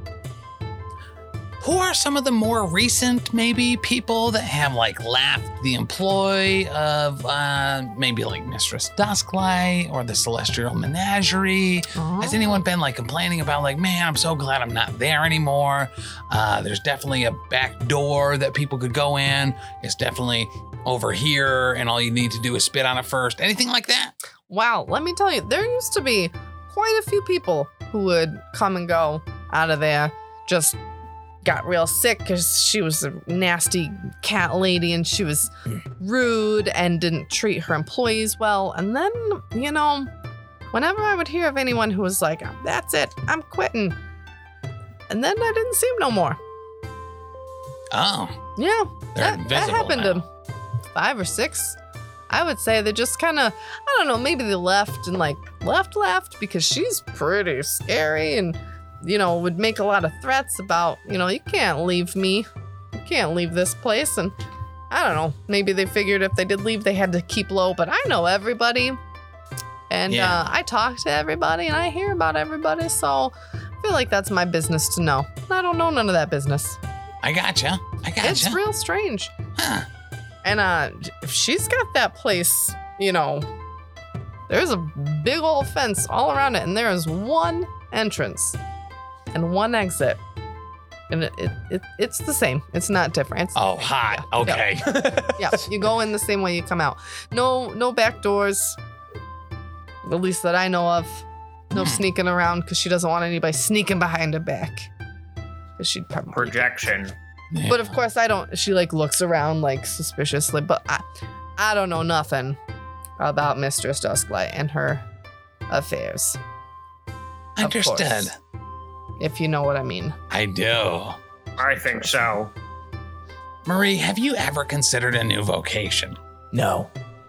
who are some of the more recent, maybe, people that have like left the employ of uh, maybe like Mistress Dusklight or the Celestial Menagerie? Has Oh. anyone been like complaining about like, man, I'm so glad I'm not there anymore? Uh, there's definitely a back door that people could go in. It's definitely over here, and all you need to do is spit on it first. Anything like that? Wow, let me tell you, there used to be quite a few people who would come and go out of there. Just got real sick because she was a nasty cat lady and she was rude and didn't treat her employees well. And then, you know, whenever I would hear of anyone who was like, that's it, I'm quitting. And then I didn't see him no more. Oh, Yeah, they're that, that invisible happened now. to five or six. I would say they just kind of, I don't know, maybe they left and like left, left because she's pretty scary and, you know, would make a lot of threats about, you know, you can't leave me. You can't leave this place. And I don't know, maybe they figured if they did leave, they had to keep low, but I know everybody. And Yeah. uh, I talk to everybody and I hear about everybody. So I feel like that's my business to know. I don't know none of that business. I gotcha. I gotcha. It's real strange. Huh. And uh, if she's got that place, you know, there's a big old fence all around it, and there is one entrance and one exit, and it, it, it it's the same. It's not different. It's, Oh, hot. Yeah. Okay. yeah, you go in the same way you come out. No, no back doors, at least that I know of. No Hmm. sneaking around because she doesn't want anybody sneaking behind her back. Because she'd probably Projection. Yeah. But of course, I don't. She like looks around like suspiciously. But I, I don't know nothing about Mistress Dusklight and her affairs. of Understood. course. If you know what I mean. I do. I think so. Marie, have you ever considered a new vocation? No.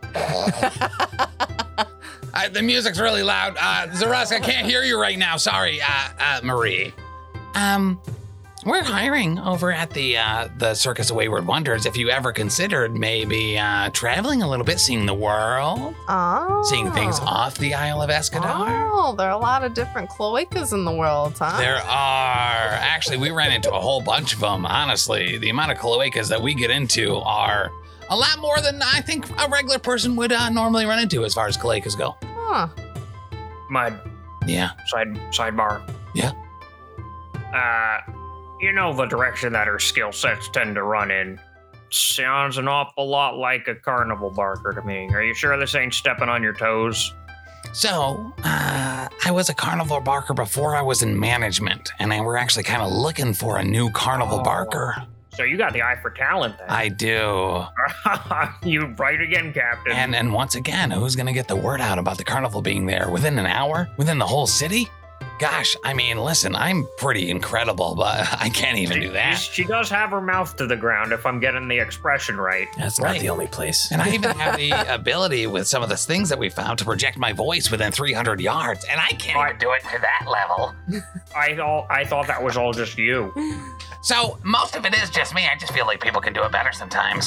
Uh, the music's really loud. Uh, Zaresk, I can't hear you right now. Sorry, uh, uh, Marie. Um, we're hiring over at the uh, the Circus of Wayward Wonders. If you ever considered maybe uh, traveling a little bit, seeing the world, Oh. seeing things off the Isle of Escadar. Oh, there are a lot of different cloacas in the world, huh? There are. Actually, we ran into a whole bunch of them, honestly. The amount of cloacas that we get into are a lot more than I think a regular person would uh, normally run into as far as cloacas go. Huh. Mud. Yeah. Side sidebar. Yeah. Uh, you know the direction that her skill sets tend to run in. Sounds an awful lot like a carnival barker to me. Are you sure this ain't stepping on your toes? So, uh, I was a carnival barker before I was in management, and I were actually kind of looking for a new carnival Oh. barker. So you got the eye for talent then. I do. You right again, Captain. And and once again, who's gonna get the word out about the carnival being there within an hour? Within the whole city? Gosh, I mean, listen, I'm pretty incredible, but I can't even do that. She does have her mouth to the ground, if I'm getting the expression right. That's Right. not the only place. And I even have the ability with some of the things that we found to project my voice within three hundred yards, and I can't even do it to that level. I thought I thought that was all just you. So most of it is just me. I just feel like people can do it better sometimes.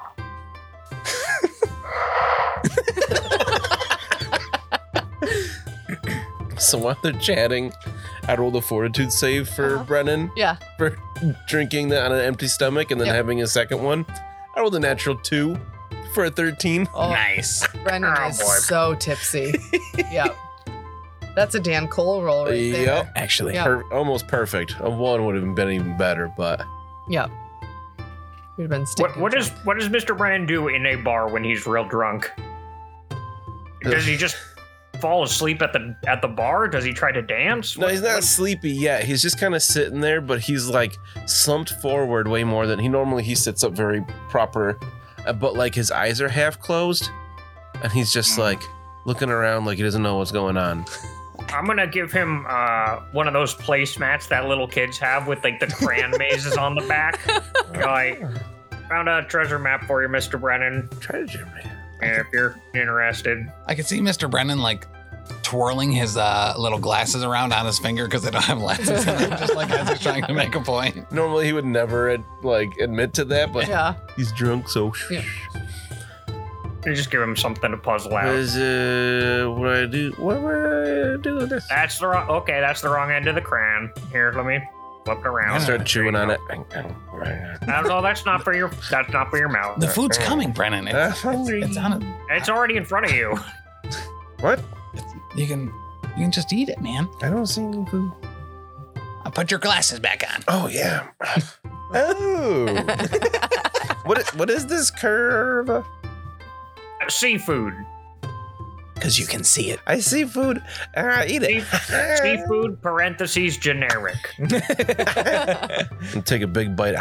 So while they're chatting, I rolled a fortitude save for Uh-huh. Brennan Yeah. for drinking that on an empty stomach and then Yep. having a second one. I rolled a natural two for a thirteen. Oh, Nice. Brendan Oh, is boy. so tipsy. Yep. That's a Dan Cole roll right there. Yep. Actually, Yeah. Per- almost perfect. A one would have been even better, but Yep. We've been What sticking. what does what does Mister Brennan do in a bar when he's real drunk? Does he just fall asleep at the at the bar? Does he try to dance? no, What- he's not what- sleepy yet. He's just kind of sitting there, but he's like slumped forward way more than he normally. He sits up very proper, uh, but like his eyes are half closed, and he's just Mm. like looking around like he doesn't know what's going on. I'm gonna give him uh, one of those placemats that little kids have with like the crayon mazes on the back. Like, found a treasure map for you, Mister Brennan. Treasure man. If you're interested. I could see Mister Brennan like twirling his uh, little glasses around on his finger because they don't have lenses in them, just like as he's trying to make a point. Normally he would never ad- like admit to that, but Yeah. he's drunk, so. Yeah. You just give him something to puzzle What out. is uh, what do I do? What would I do with this? That's the wrong. Okay, that's the wrong end of the crayon. Here, let me flip it around. I start chewing on it. I don't know. That's not for your. That's not for your mouth. The food's coming, Brennan. It's, I'm it's, hungry. it's on it. It's already in front of you. What? You can you can just eat it, man. I don't see any food. I'll put your glasses back on. Oh yeah. Oh. what? i- What is this curve? Seafood. because you can see it. I see food. and I eat it. Seafood parentheses generic. And take a big bite.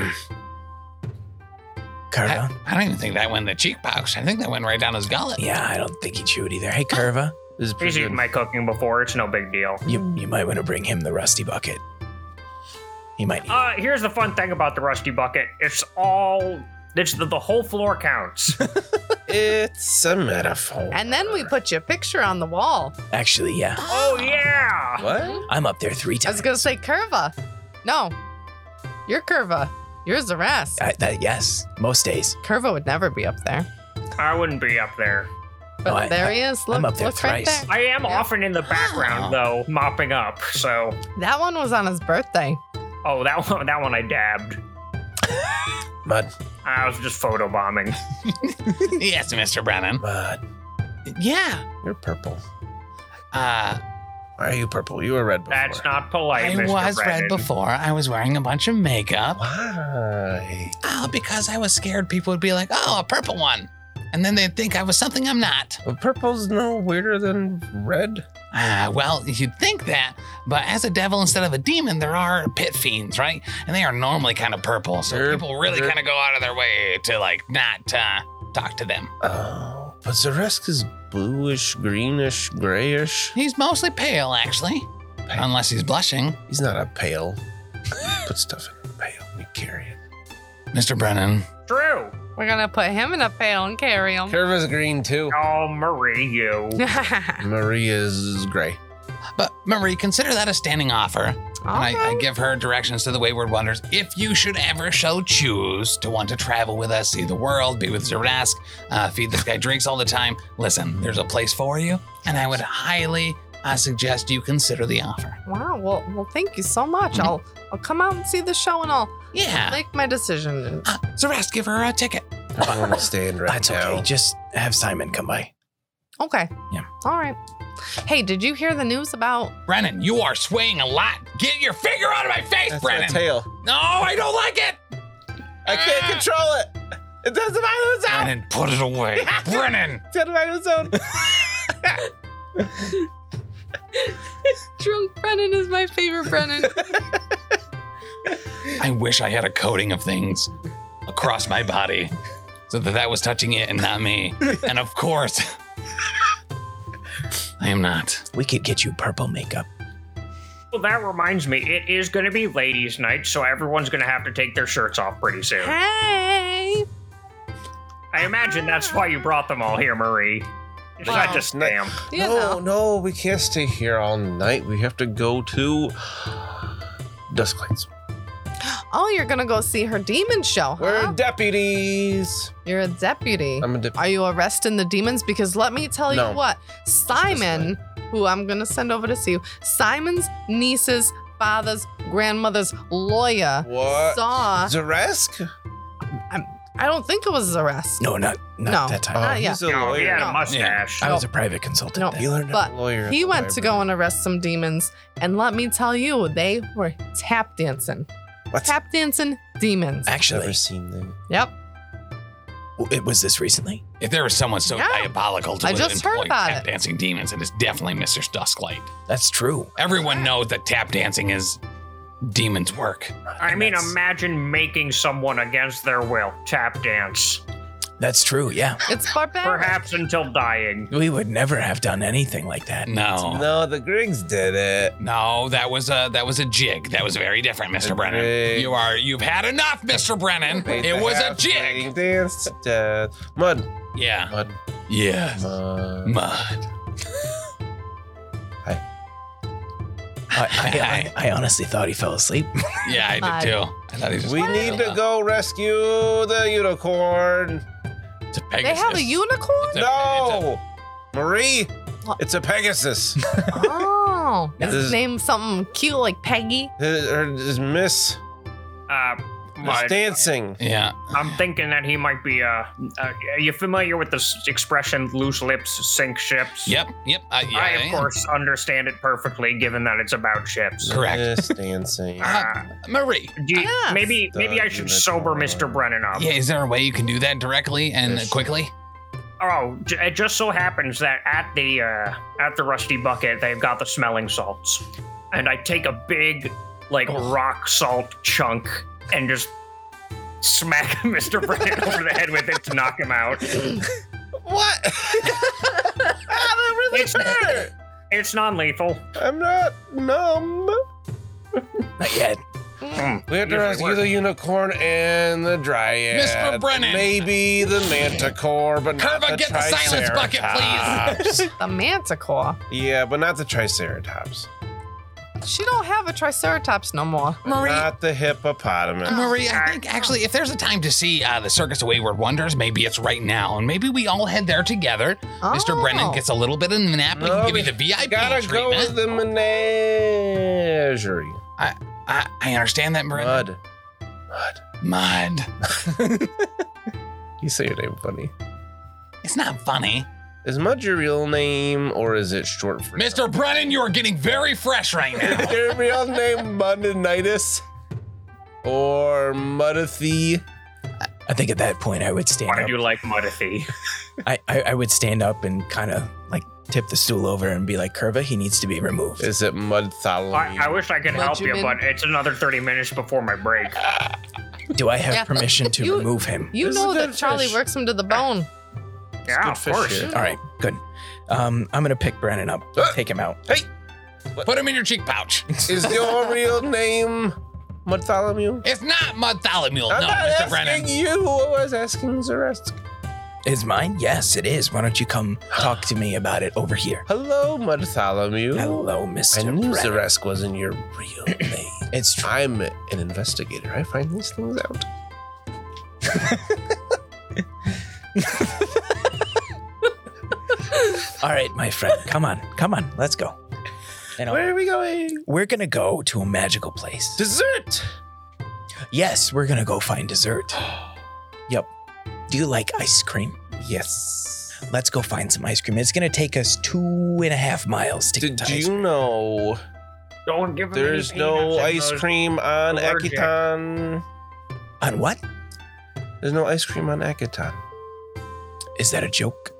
Curva? I, I don't even think that went in the cheek box. I think that went right down his gullet. Yeah, I don't think he chewed either. Hey, Curva, This is He's pretty eaten good. my cooking before. It's no big deal. you you might want to bring him the rusty bucket. He might need. Uh, here's the fun thing about the rusty bucket. It's all. It's the, the whole floor counts. It's a metaphor. And then we put your picture on the wall. Actually, yeah, Oh yeah. What? I'm up there three I was times. gonna say Curva. No, you're Curva. You're Zaras. I, that, yes, most days. Curva would never be up there. I wouldn't be up there. But Oh, I- there he is. Look, I'm up there look right thrice. there. I am Yeah. often in the background though, mopping up. So, That one was on his birthday. oh, that one, that one I dabbed. Mud. I was just photobombing. Yes, Mister Brennan. Mud. Yeah. You're purple. Uh, Why are you purple? You were red before. That's not polite, I Mister was Brennan. red before. I was wearing a bunch of makeup. Why? Oh, because I was scared people would be like, oh, a purple one. And then they'd think I was something I'm not. Well, purple's no weirder than red. Ah, well, you'd think that, but as a devil instead of a demon, there are pit fiends, right? And they are normally kind of purple, so They're- people really they're- kind of go out of their way to like not uh, talk to them. Oh, but Zaresk is bluish, greenish, grayish. He's mostly pale, actually, unless he's blushing. He's not a pale. Put stuff in a pail. You carry it. Mister Brennan, True. We're gonna put him in a pail and carry him. Curva's green too. Oh, Marie, you. Maria's gray. but Marie, consider that a standing offer. And I, I give her directions to the Wayward Wonders. If you should ever so choose to want to travel with us, see the world, be with Zarask, uh, feed this guy drinks all the time, listen, there's a place for you, and I would highly uh, suggest you consider the offer. Wow. Well, well, thank you so much. Mm-hmm. I'll I'll come out and see the show, and I'll Yeah. make my decision. Uh, Zarask, give her a ticket. I want to stand right That's now. okay. Just have Simon come by. Okay. Yeah. All right. Hey, did you hear the news about? Brennan, you are swaying a lot. Get your finger out of my face, That's Brennan. my tail. No, I don't like it. I can't Ah. control it. It doesn't mind on its own. Brennan, put it away. Brennan. It doesn't mind on its own. Drunk Brennan is my favorite Brennan. I wish I had a coating of things across my body so that that was touching it and not me. And of course, I am not. We could get you purple makeup. Well, that reminds me, it is going to be ladies' night, so everyone's going to have to take their shirts off pretty soon. Hey. I imagine that's why you brought them all here, Marie. It's Wow. not just them. You no, know. no, we can't stay here all night. We have to go to Dusklights. Oh, you're gonna go see her demon show, huh? We're deputies. You're a deputy. I'm a deputy. Are you arresting the demons? Because let me tell No. you what, Simon, who I'm gonna send over to see you, Simon's niece's father's grandmother's lawyer What? saw. Zaresk? I don't think it was his arrest. No, not not No. that time. Oh, Uh, yeah. he's a No, he lawyer. had No. a mustache. I was a private consultant. No. then. You learned But a lawyer. at He the went to go library. and arrest some demons, and let me tell you, they were tap dancing. What? Tap dancing demons. Actually, Never seen them. Yep. it was this recently. If there was someone so Yeah. diabolical to I just heard employ about tap it. dancing demons, it is definitely Mister Dusklight. That's true. Everyone knows that tap dancing is demons' work. I mean, That's- imagine making someone against their will tap dance, That's true. Yeah, It's barbaric. perhaps until dying. we would never have done anything like that. No. No, the Griggs did it. No, that was a that was a jig. That was very different, Mister A Brennan. jig. You are you've had enough, Mister Brennan. Made It the was a halfling jig. Dance to death. Mud. Yeah. Mud. Yeah. Mud. Mud. I, I, I, I honestly thought he fell asleep. Yeah, I Mud. did too. I thought he just We need to go rescue the unicorn. It's a They Pegasus. have a unicorn? It's a- No, Marie. What? It's a Pegasus. Oh. Is This his is- name something cute like Peggy? His, her- his Miss Uh, is Mud, dancing. Yeah. I'm thinking that he might be, uh, uh, are you familiar with this expression, loose lips sink ships? Yep. Yep. Uh, yeah. I, I of am. course, understand it perfectly, given that it's about ships. Correct. Miss dancing. Uh, Marie. Do you, Yes. maybe maybe I The should unicorn. sober Mister Brennan up. Yeah. Is there a way you can do that directly and Yes. quickly? Oh, j- it just so happens that at the uh, at the Rusty Bucket, they've got the smelling salts, and I take a big, like Oh. rock salt chunk and just smack Mister Brennan over the head with it to knock him out. What? That really It's- hurt. It's non-lethal. I'm not numb. Not yet. Mm, We have to usually rescue works. the unicorn and the dryad. Mister Brennan. Maybe the manticore, but not Curva, the get the silence bucket, triceratops. The manticore. Yeah, but not the triceratops. She don't have a triceratops no more. Marie. Not the hippopotamus. Marie, I think actually, if there's a time to see uh, the Circus of Wayward Wonders, maybe it's right now, and maybe we all head there together. Mister Oh. Brennan gets a little bit of the nap. We No, can give we you the V I P Gotta go treatment. with the menagerie. I, I understand that, Brennan. Mud. Mud. You say your name funny. It's not funny. Is Mud your real name, or is it short for Mister Brennan, you are getting very fresh right now. Is your real name Mudinitis? Or Mudathy? I think at that point I would stand Why up. do you like Muddathy? I, I, I would stand up and kind of like tip the stool over and be like, Curva, he needs to be removed. Is it Mudtholomy? I, I wish I could help you, Regimen. but it's another thirty minutes before my break. Do I have Yeah. permission to You- remove him? You This is know good that Charlie fish. works him to the bone. Yeah, good of fish course. here. All right, good. Um, I'm gonna pick Brennan up, Ah. take him out. Hey! Put him in your cheek pouch. Is your real name Mudtholomew? It's not Mudtholomew. I'm No, not Mister asking Brennan. you. I was asking Zaresk. Is mine? Yes, it is. Why don't you come talk to me about it over here? Hello, Bartholomew. Hello, Mister I knew Brennan. Zaresk wasn't your real name. It's true. I'm an investigator. I find these things out. All right, my friend. Come on. Come on. Let's go. And Where are we going? we're going to go to a magical place. Dessert. Yes, we're going to go find dessert. Yep. Do you like ice cream? Yes. Let's go find some ice cream. It's going to take us two and a half miles to Did get to ice you know Don't give him there's any no peanuts in ice those- cream on allergic. Akiton? On what? There's no ice cream on Akiton. Is that a joke?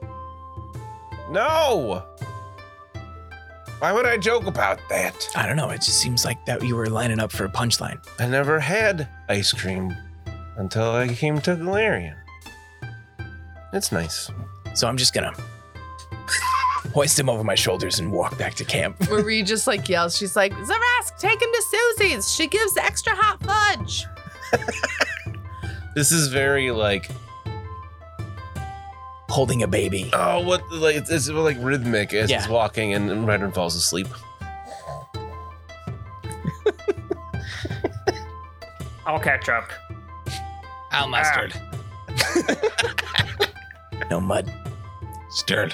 No! Why would I joke about that? I don't know. It just seems like that you were lining up for a punchline. I never had ice cream until I came to Galarian. It's nice. So I'm just going to hoist him over my shoulders and walk back to camp. Marie just like yells. She's like, Zaresk, take him to Susie's. She gives extra hot fudge. This is very like, Holding a baby. oh, what, like, it's, it's like rhythmic as Yeah. he's walking and, and Redden falls asleep. I'll catch up. Al mustard. No mud. Stirred.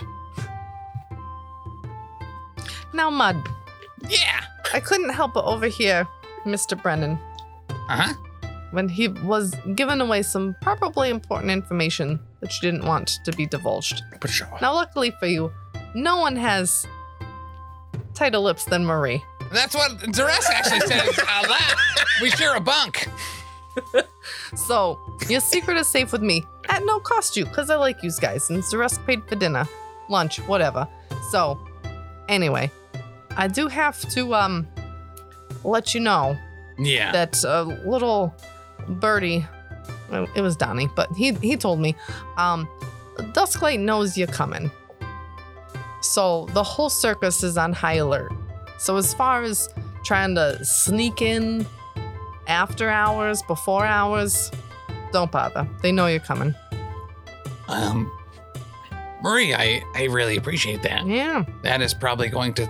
Now, Mud, Yeah. I couldn't help but overhear Mister Brennan Uh huh. when he was giving away some probably important information that you didn't want to be divulged. For sure. Now, luckily for you, no one has tighter lips than Marie. That's what Zaresk actually said out loud. We share a bunk. So, your secret is safe with me at no cost to you, because I like you guys, and Zaresk paid for dinner, lunch, whatever. So, anyway, I do have to um let you know Yeah. that uh, little birdie, well, it was Donnie, but he he told me, um, Dusklight knows you're coming. So the whole circus is on high alert. So as far as trying to sneak in after hours, before hours, don't bother. They know you're coming. Um, Marie, I, I really appreciate that. Yeah. That is probably going to.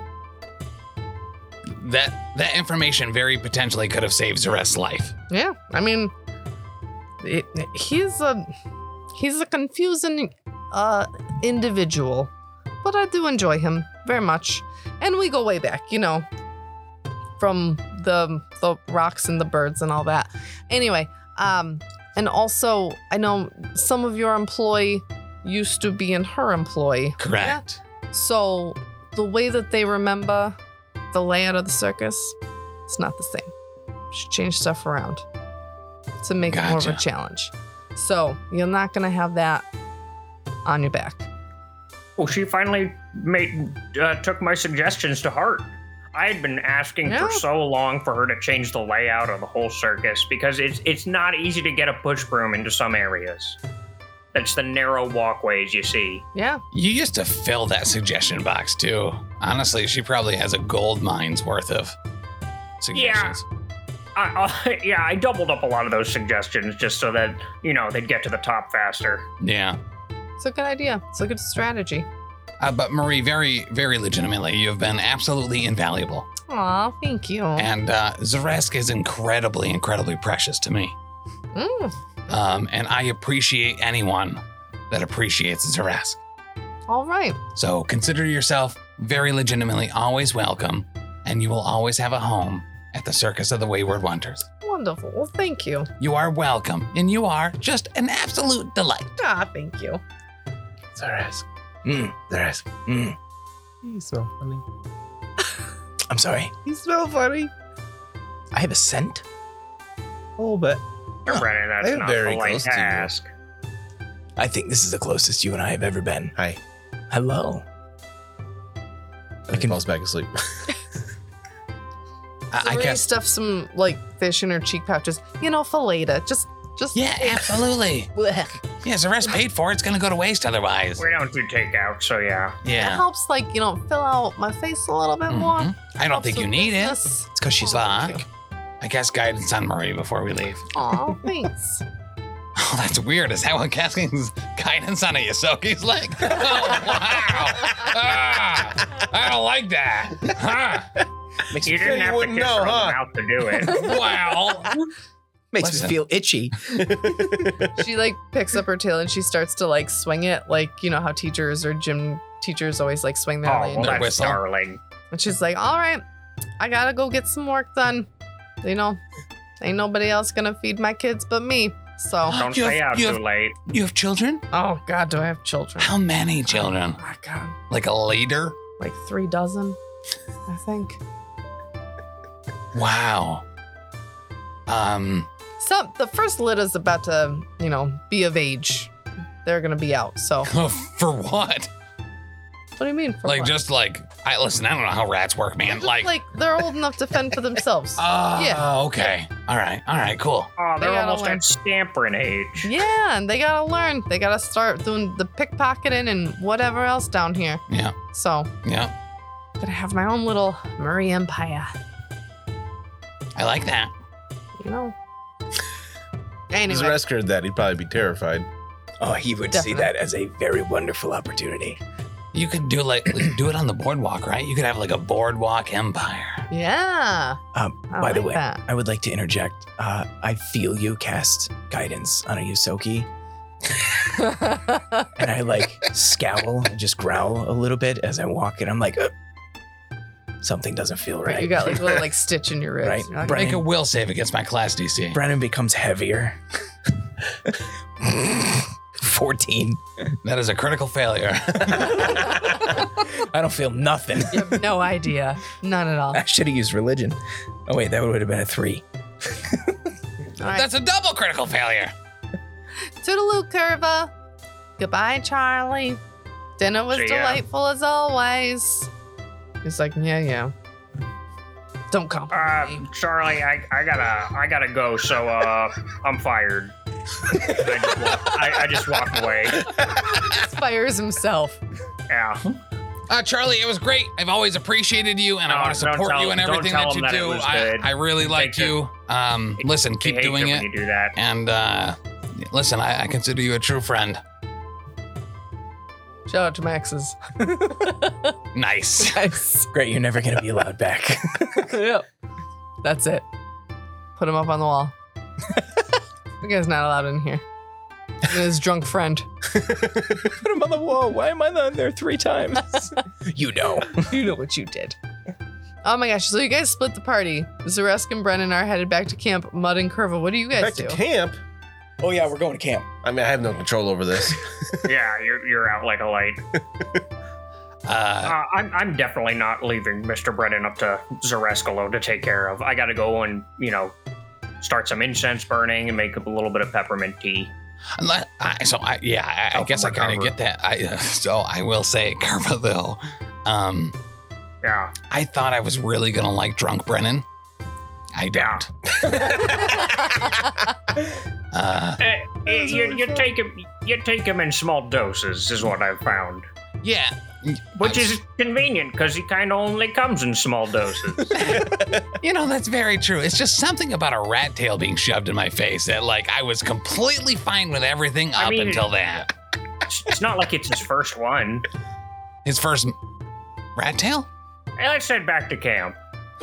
That that information very potentially could have saved Zaresk's life. Yeah. I mean, it, he's a he's a confusing uh individual, but I do enjoy him very much, and we go way back, you know, from the the rocks and the birds and all that. Anyway, um, and also I know some of your employee used to be in her employ, Correct. so the way that they remember the layout of the circus, it's not the same. Should change stuff around to make it more of a Gotcha. challenge. So you're not gonna have that on your back. Well, she finally made uh, took my suggestions to heart. I had been asking Yeah. for so long for her to change the layout of the whole circus because it's it's not easy to get a push broom into some areas. That's the narrow walkways you see. Yeah. You used to fill that suggestion box too. Honestly, she probably has a gold mine's worth of suggestions. I, I, yeah, I doubled up a lot of those suggestions just so that, you know, they'd get to the top faster. Yeah. It's a good idea. It's a good strategy. Uh, but Marie, very, very legitimately, you have been absolutely invaluable. Aw, thank you. And uh, Zaresk is incredibly, incredibly precious to me. Mm, Um, and I appreciate anyone that appreciates Zaresk. all right. So consider yourself very legitimately always welcome, and you will always have a home at the Circus of the Wayward Wonders. Wonderful. Well, thank you. You are welcome, and you are just an absolute delight. Ah, thank you. Zaresk. Mm, Zaresk. mm. You smell funny. I'm sorry. You smell funny. I have a scent? A little bit. Or Brennan, that's I'm not very polite close to to you. ask. I think this is the closest you and I have ever been. Hi. Hello. I can falls back asleep. I, I Marie guess. stuff some like fish in her cheek pouches. You know, for later. Just, just. Yeah, absolutely. Blech. Yeah, Zaresk paid for it. It's going to go to waste otherwise. We don't do takeout, so yeah. It Yeah. helps, like, you know, fill out my face a little bit more. Mhm. I don't Helps think you with need it. business. It's because she's Oh, thank like. I guess guidance on Marie before we leave. Aw, thanks. Oh, that's weird. Is that what casting guidance on a Yosoki's like? Oh, wow. Ah, I don't like that. Huh. Makes You me, didn't you have to wouldn't kiss know, her on huh? the mouth to do it. Well, makes Listen. me feel itchy. She like picks up her tail and she starts to like swing it, like you know how teachers or gym teachers always like swing their Oh, lane. well, Their that's whistle. darling. And she's like, "All right, I gotta go get some work done. You know, ain't nobody else gonna feed my kids but me." So, Don't You have- stay out you too have- late. you have children? oh God, do I have children? How many children? Oh my God, Like a leader? like three dozen, I think. Wow. Um, So the first Litta's about to, you know, be of age. They're gonna be out. So, what for what? do you mean? For Like what? just like I listen. I don't know how rats work, man. Just Like, like they're old enough to fend for themselves. oh, yeah. okay. All right, all right, cool. Oh, They they're gotta almost learn. at scampering age. Yeah, and they gotta learn. They gotta start doing the pickpocketing and whatever else down here. Yeah, So, yeah. gonna have my own little Murray Empire. I like that. You know. If Anyway, Zaresk heard that, he'd probably be terrified. Oh, he would Definitely. see that as a very wonderful opportunity. You could do like do it on the boardwalk, right? You could have like a boardwalk empire. yeah. Um, I by the like way, that. I would like to interject. Uh, I feel you cast guidance on a Yusoki, and I like scowl and just growl a little bit as I walk, and I'm like, "Uh, something doesn't feel right. You got like a little like stitch in your ribs. Right. You're like, Brennan- Make a will save against my class D C. Brennan becomes heavier. fourteen. That is a critical failure. I don't feel nothing. you have no idea. None at all. I should have used religion. Oh wait, that would have been a three. All right. That's a double critical failure. Toodaloo, Curva. Goodbye, Charlie. Dinner was See ya. delightful as always. He's like, yeah, yeah. Don't Uh, compliment me. Charlie, I, I gotta I gotta go. So uh, I'm fired. I just, walk, I, I just walk away. Fires himself. Yeah. Uh, Charlie, it was great. I've always appreciated you, and I Oh, want to don't support tell- you in don't everything tell that him you that it do. was I, good. I really like Thank you. you. Um, listen, I keep hate doing it it. when you do that. And uh, listen, I, I consider you a true friend. Shout out to Max's. Nice. Nice. Great, you're never gonna be allowed back. Yep. That's it. Put him up on the wall. The guy's not allowed in here. And his drunk friend. Put him on the wall. Why am I on there three times? You know. You know what you did. Oh my gosh, so you guys split the party. Zaresk and Brennan are headed back to camp. Mud and Curva, what do you guys Back do? to camp. Oh yeah, we're going to camp. I mean, I have no control over this. Yeah, you're you're out like a light. Uh, Uh, I'm I'm definitely not leaving Mister Brennan up to Zaresk alone to take care of. I gotta go and you know start some incense burning and make up a little bit of peppermint tea. Let- I, so I, yeah, I, I Help guess I him kind of recover. get that. I, so I will say, Carva, though, um, Yeah. I thought I was really gonna like drunk Brennan. I Yeah. don't. Uh, Eh, eh, you, you take him you take him in small doses is what I've found, yeah. which I- is convenient because he kind of only comes in small doses. You know, that's very true. It's just something about a rat tail being shoved in my face that, like, I was completely fine with everything I up mean- until that. it's, it's not like it's his first one. His first rat tail? Hey, let's head back to camp.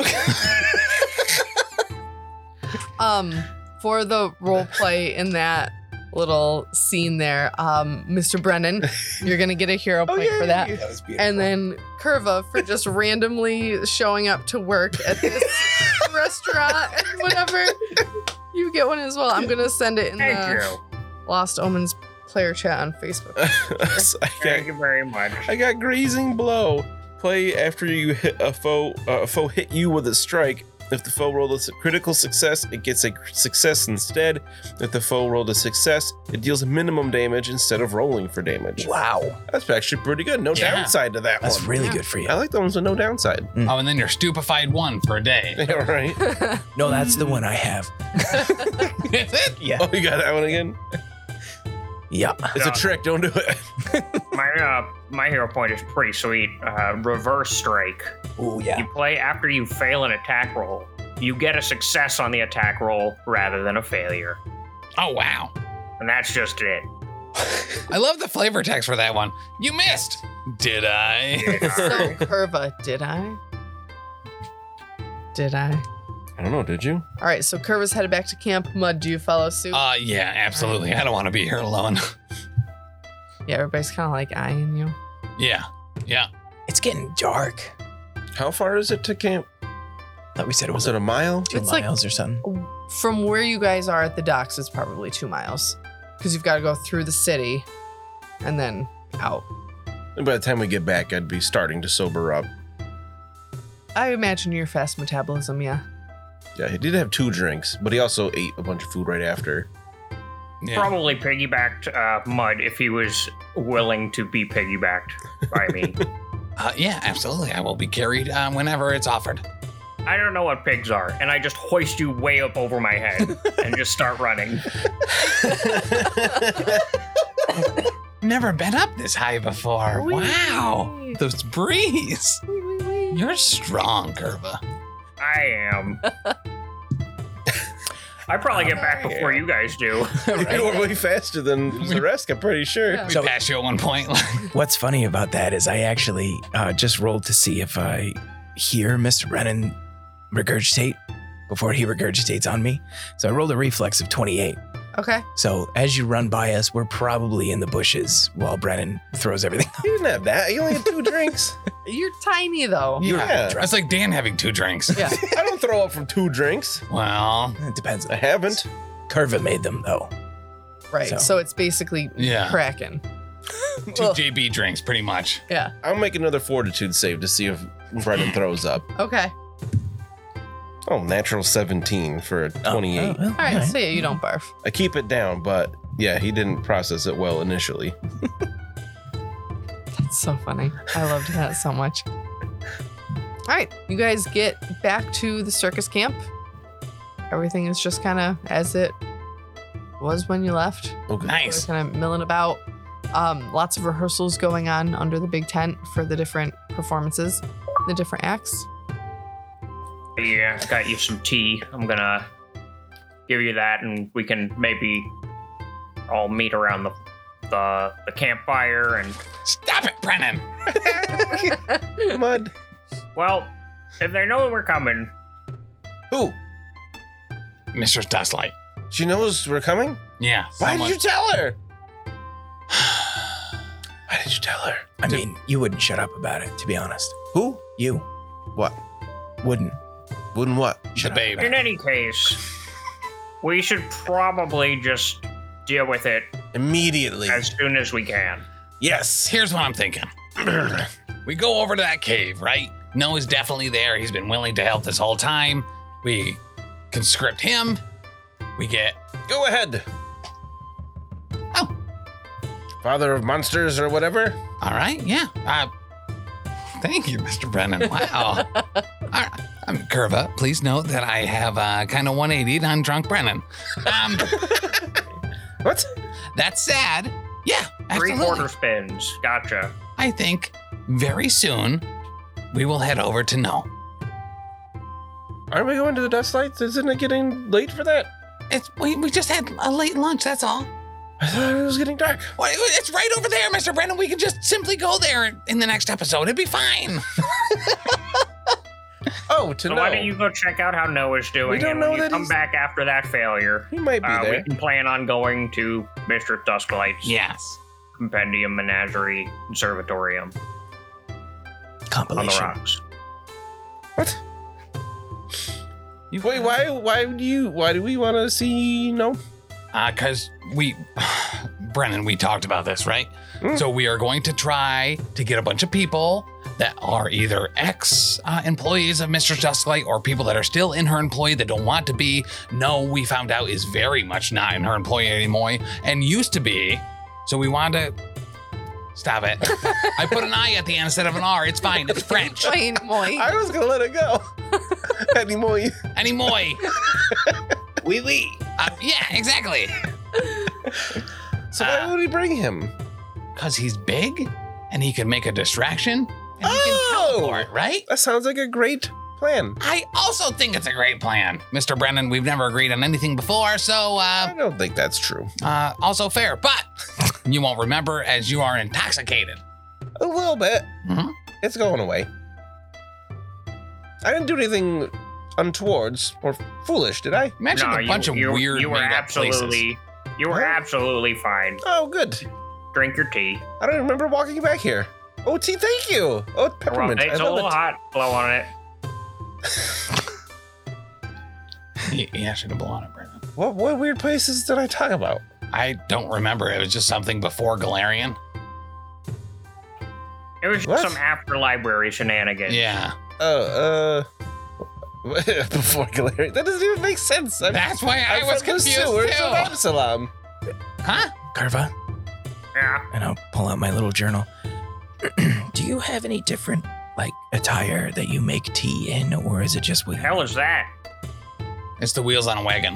Um, for the role play in that little scene there, um, Mister Brennan, you're gonna get a hero point for that. That was beautiful. And then Curva for just randomly showing up to work at this restaurant and whatever. You get one as well. I'm gonna send it in Thank the you. Lost Omens player chat on Facebook. So I Thank got, you very much. I got grazing blow. Play after you hit a foe. Uh, a foe hit you with a strike. If the foe rolled a critical success, it gets a success instead. If the foe rolled a success, it deals minimum damage instead of rolling for damage. Wow, That's actually pretty good. No Yeah. downside to that that's one. really Yeah. good for you. I like the ones with no downside. Oh, and then you're stupefied one for a day. Yeah, right. No, that's the one I have. Is it? Yeah. Oh, you got that one again? Yeah. It's Yeah. a trick. Don't do it. My uh, my hero point is pretty sweet. Uh, reverse strike. Oh yeah. You play after you fail an attack roll. You get a success on the attack roll rather than a failure. Oh, wow. And that's just it. I love the flavor text for that one. You missed. Did I? So, Curva, did I? Did I? I don't know, did you? All right, so Curva's headed back to camp. Mud, do you follow suit? Uh, yeah, absolutely. I don't want to be here alone. yeah, everybody's kind of like eyeing you. yeah, yeah. It's getting dark. How far is it to camp? Thought we said it was Was it a mile? two It's like- miles or something. From where you guys are at the docks, it's probably two miles. Because you've got to go through the city and then out. And by the time we get back, I'd be starting to sober up. I imagine your fast metabolism, yeah. Yeah, he did have two drinks, but he also ate a bunch of food right after. yeah. Probably piggybacked uh, Mud if he was willing to be piggybacked by me. Uh, yeah, absolutely. I will be carried uh, whenever it's offered. I don't know what pigs are, and I just hoist you way up over my head and just start running. Never been up this high before. Wee. Wow. Those breeze. You're strong, Curva. I am. I probably get back before you guys do. You were way faster than the rest, I'm pretty sure. Yeah. We So- passed you at one point. What's funny about that is I actually uh, just rolled to see if I hear Mister Brennan regurgitate before he regurgitates on me. So I rolled a reflex of twenty-eight. Okay. So as you run by us, we're probably in the bushes while Brennan throws everything. He didn't have that. He only had two drinks. You're tiny, though. Yeah. That's like Dan having two drinks. Yeah. I don't throw up from two drinks. Well, It depends. I haven't. Curva made them though. Right. So- So, it's basically Yeah. cracking. two Well, J B drinks, pretty much. yeah. I'll make another fortitude save to see if Brennan throws up. Okay. Oh, natural seventeen for a twenty-eight. Oh, well, All right. So, yeah, you don't barf. I keep it down, but yeah, he didn't process it well initially. That's so funny. I loved that so much. All right. You guys get back to the circus camp. Everything is just kind of as it was when you left. Okay. Nice. Kind of milling about. Um, lots of rehearsals going on under the big tent for the different performances, the different acts. Yeah, I got you some tea. I'm gonna give you that, and we can maybe all meet around the the, the campfire. And Stop it, Brennan. Mud. well, if they know we're coming, Who? Mistress Dustlight. She knows we're coming? Yeah. Why someone- did you tell her? Why did you tell her? I mean, you wouldn't shut up about it, to be honest. Who? You What? wouldn't. Wouldn't what? The babe. in any case, we should probably just deal with it Immediately. as soon as we can. Yes. Here's what I'm thinking. We go over to that cave, right? Noah's definitely there. He's been willing to help this whole time. We conscript him. We get Go ahead. Oh. Father of monsters or whatever? all right. Yeah. Uh, thank you, Mister Brennan. Wow. All right. I'm Curva. Please note that I have uh, kind of one eighty'd on drunk Brennan. Um, What? that's sad. Yeah, Three absolutely. quarter spins. Gotcha. I think very soon we will head over to No. Aren't we going to the dust lights? Isn't it getting late for that? It's we, we just had a late lunch. That's all. I thought it was getting dark. Well, it's right over there, Mister Brennan. We can just simply go there in the next episode. It'd be fine. Oh, to So know. why don't you go check out how Noah's doing? We don't and know when you that come he's- back after that failure, He might be uh, there. we can plan on going to Mister Dusklight's Yes. Compendium Menagerie Conservatorium on the Compilation. rocks. What? Wait, why? Why do you? Why do we want to see? No. Uh, cause we, Brennan, we talked about this, right? Mm. So we are going to try to get a bunch of people that are either ex uh, employees of Mistress Dusklight or people that are still in her employ that don't want to be. No, we found out is very much not in her employ anymore and used to be. So we wanted to stop it. I put an I at the end instead of an R. It's fine. It's French. Plain moi. I was gonna let it go. Anymore. Anymore. Wee wee. Uh, yeah, exactly. So why would we bring him? Cause he's big and he can make a distraction and he Oh! can teleport, right? That sounds like a great plan. I also think it's a great plan. Mister Brennan, we've never agreed on anything before, so uh, I don't think that's true. uh, also fair. But you won't remember as you are intoxicated. A little bit. Mhm. It's going away. I didn't do anything untowards or foolish, did I? Imagine No, a bunch you, of you, weird You were made-up places. absolutely, you were Huh? absolutely fine. Oh, good. Drink your tea. I don't remember walking back here. Oh, tea, thank you. Oh, Well, peppermint. it's I a love little it. hot. Blow on it. Yeah, yeah, should have blown it, Brennan. What, what weird places did I talk about? I don't remember. It was just something before Galarian. It was What? some after library shenanigans. Yeah. Oh, uh, before Galarian. That doesn't even make sense. I'm, That's why I I'm was from the confused sewers too. of Absalom. Huh? Carva, Yeah. and I'll pull out my little journal. Do you have any different, like, attire that you make tea in, or is it just The we? hell is that? It's the wheels on a wagon.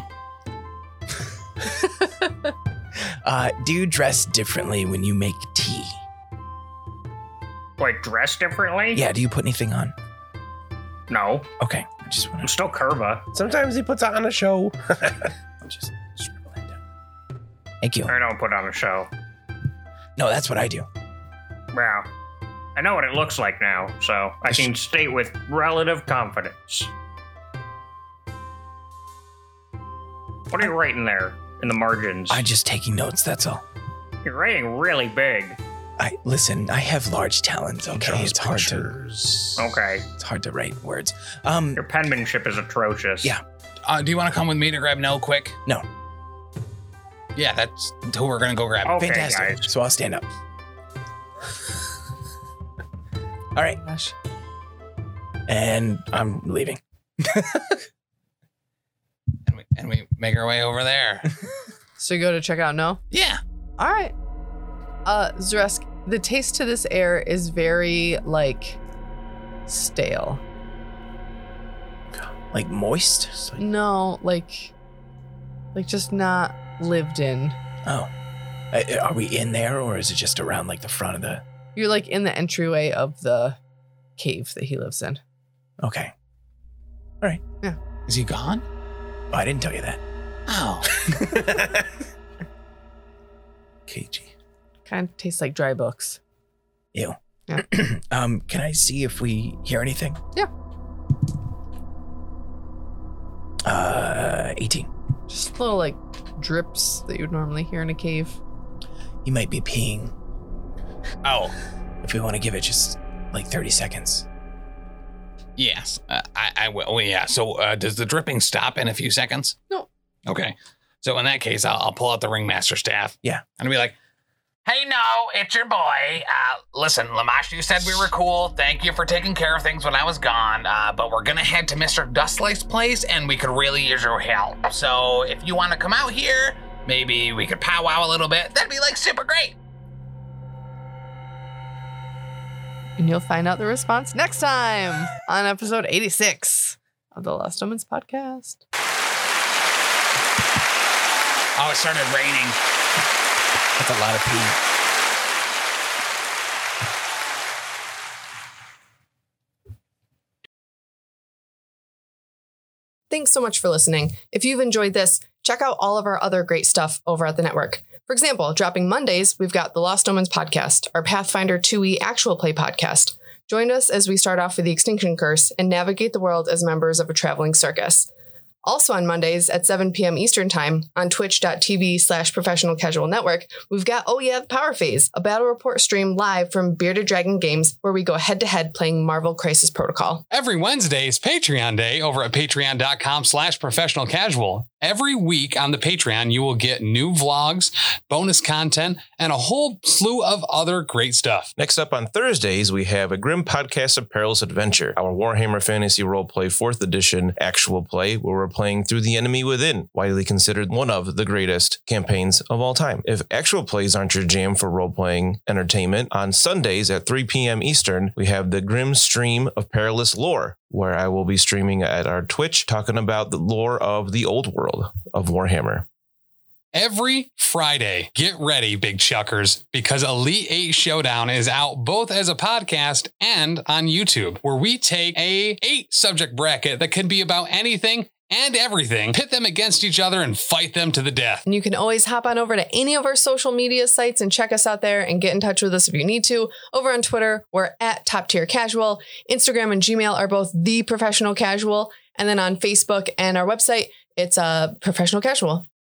Uh, do you dress differently when you make tea? Wait, dress differently? Yeah. Do you put anything on? No, Okay. I just want I'm to still Curva. Sometimes he puts on a show. just scribble that down. Thank you. I don't put on a show. No, that's what I do. Wow. I know what it looks like now, so I can state with relative confidence. What are you writing there in the margins? I'm just taking notes. That's all. You're writing really big. I listen. I have large talons. Okay, it's hard to. Okay. It's hard to write words. Um. Your penmanship is atrocious. Yeah. Uh, do you want to come with me to grab No quick? No. Yeah, that's who we're gonna go grab. Okay, Fantastic. guys. So I'll stand up. All right. Gosh. And I'm leaving. And we, and we make our way over there. So you go to check out No? Yeah. All right. Uh, Zaresk, the taste to this air is very, like, stale. Like moist. It's like- No, like, like just not lived in. oh. Uh, Are we in there, or is it just around like the front of the? You're like in the entryway of the cave that he lives in. Okay. Is he gone? Oh, I didn't tell you that. Oh. K G. Kind of tastes like dry books. Ew. Yeah. um. Can I see if we hear anything? Yeah. Uh, eighteen. Just little like drips that you'd normally hear in a cave. He might be peeing. Oh. If we want to give it just like thirty seconds. Yes. Uh, I. I will. Oh, yeah. So, uh, does the dripping stop in a few seconds? No. Okay. So in that case, I'll, I'll pull out the ringmaster staff. Yeah. And I'll be like, "Hey, no, it's your boy. Uh, listen, Lamash, you said we were cool. Thank you for taking care of things when I was gone. Uh, but we're gonna head to Mister Dustlife's place, and we could really use your help. So if you want to come out here, maybe we could powwow a little bit. That'd be like super great." And you'll find out the response next time on episode eighty-six of the Lost Omens podcast. Oh, it started raining. That's a lot of pee. Thanks so much for listening. If you've enjoyed this, check out all of our other great stuff over at the network. For example, dropping Mondays, we've got the Lost Omens podcast, our Pathfinder two E actual play podcast. Join us as we start off with the Extinction Curse and navigate the world as members of a traveling circus. Also on Mondays at seven p.m. Eastern Time on twitch.tv slash professional casual network, we've got Oh Yeah, the Power Phase, a battle report stream live from Bearded Dragon Games where we go head to head playing Marvel Crisis Protocol. Every Wednesday is Patreon Day over at patreon.com slash professional casual. Every week on the Patreon, you will get new vlogs, bonus content, and a whole slew of other great stuff. Next up on Thursdays, we have a Grim Podcast of Perilous Adventure, our Warhammer Fantasy Roleplay fourth Edition actual play, where we're playing through The Enemy Within, widely considered one of the greatest campaigns of all time. If actual plays aren't your jam for role-playing entertainment, on Sundays at three p.m. Eastern, we have the Grim Stream of Perilous Lore, where I will be streaming at our Twitch talking about the lore of the old world of Warhammer. Every Friday, get ready, big chuckers, because Elite Eight Showdown is out both as a podcast and on YouTube, where we take a eight subject bracket that can be about anything and everything, pit them against each other and fight them to the death. And you can always hop on over to any of our social media sites and check us out there and get in touch with us if you need to. Over on Twitter, we're at Top Tier Casual. Instagram and Gmail are both The Professional Casual. And then on Facebook and our website, it's uh, Professional Casual.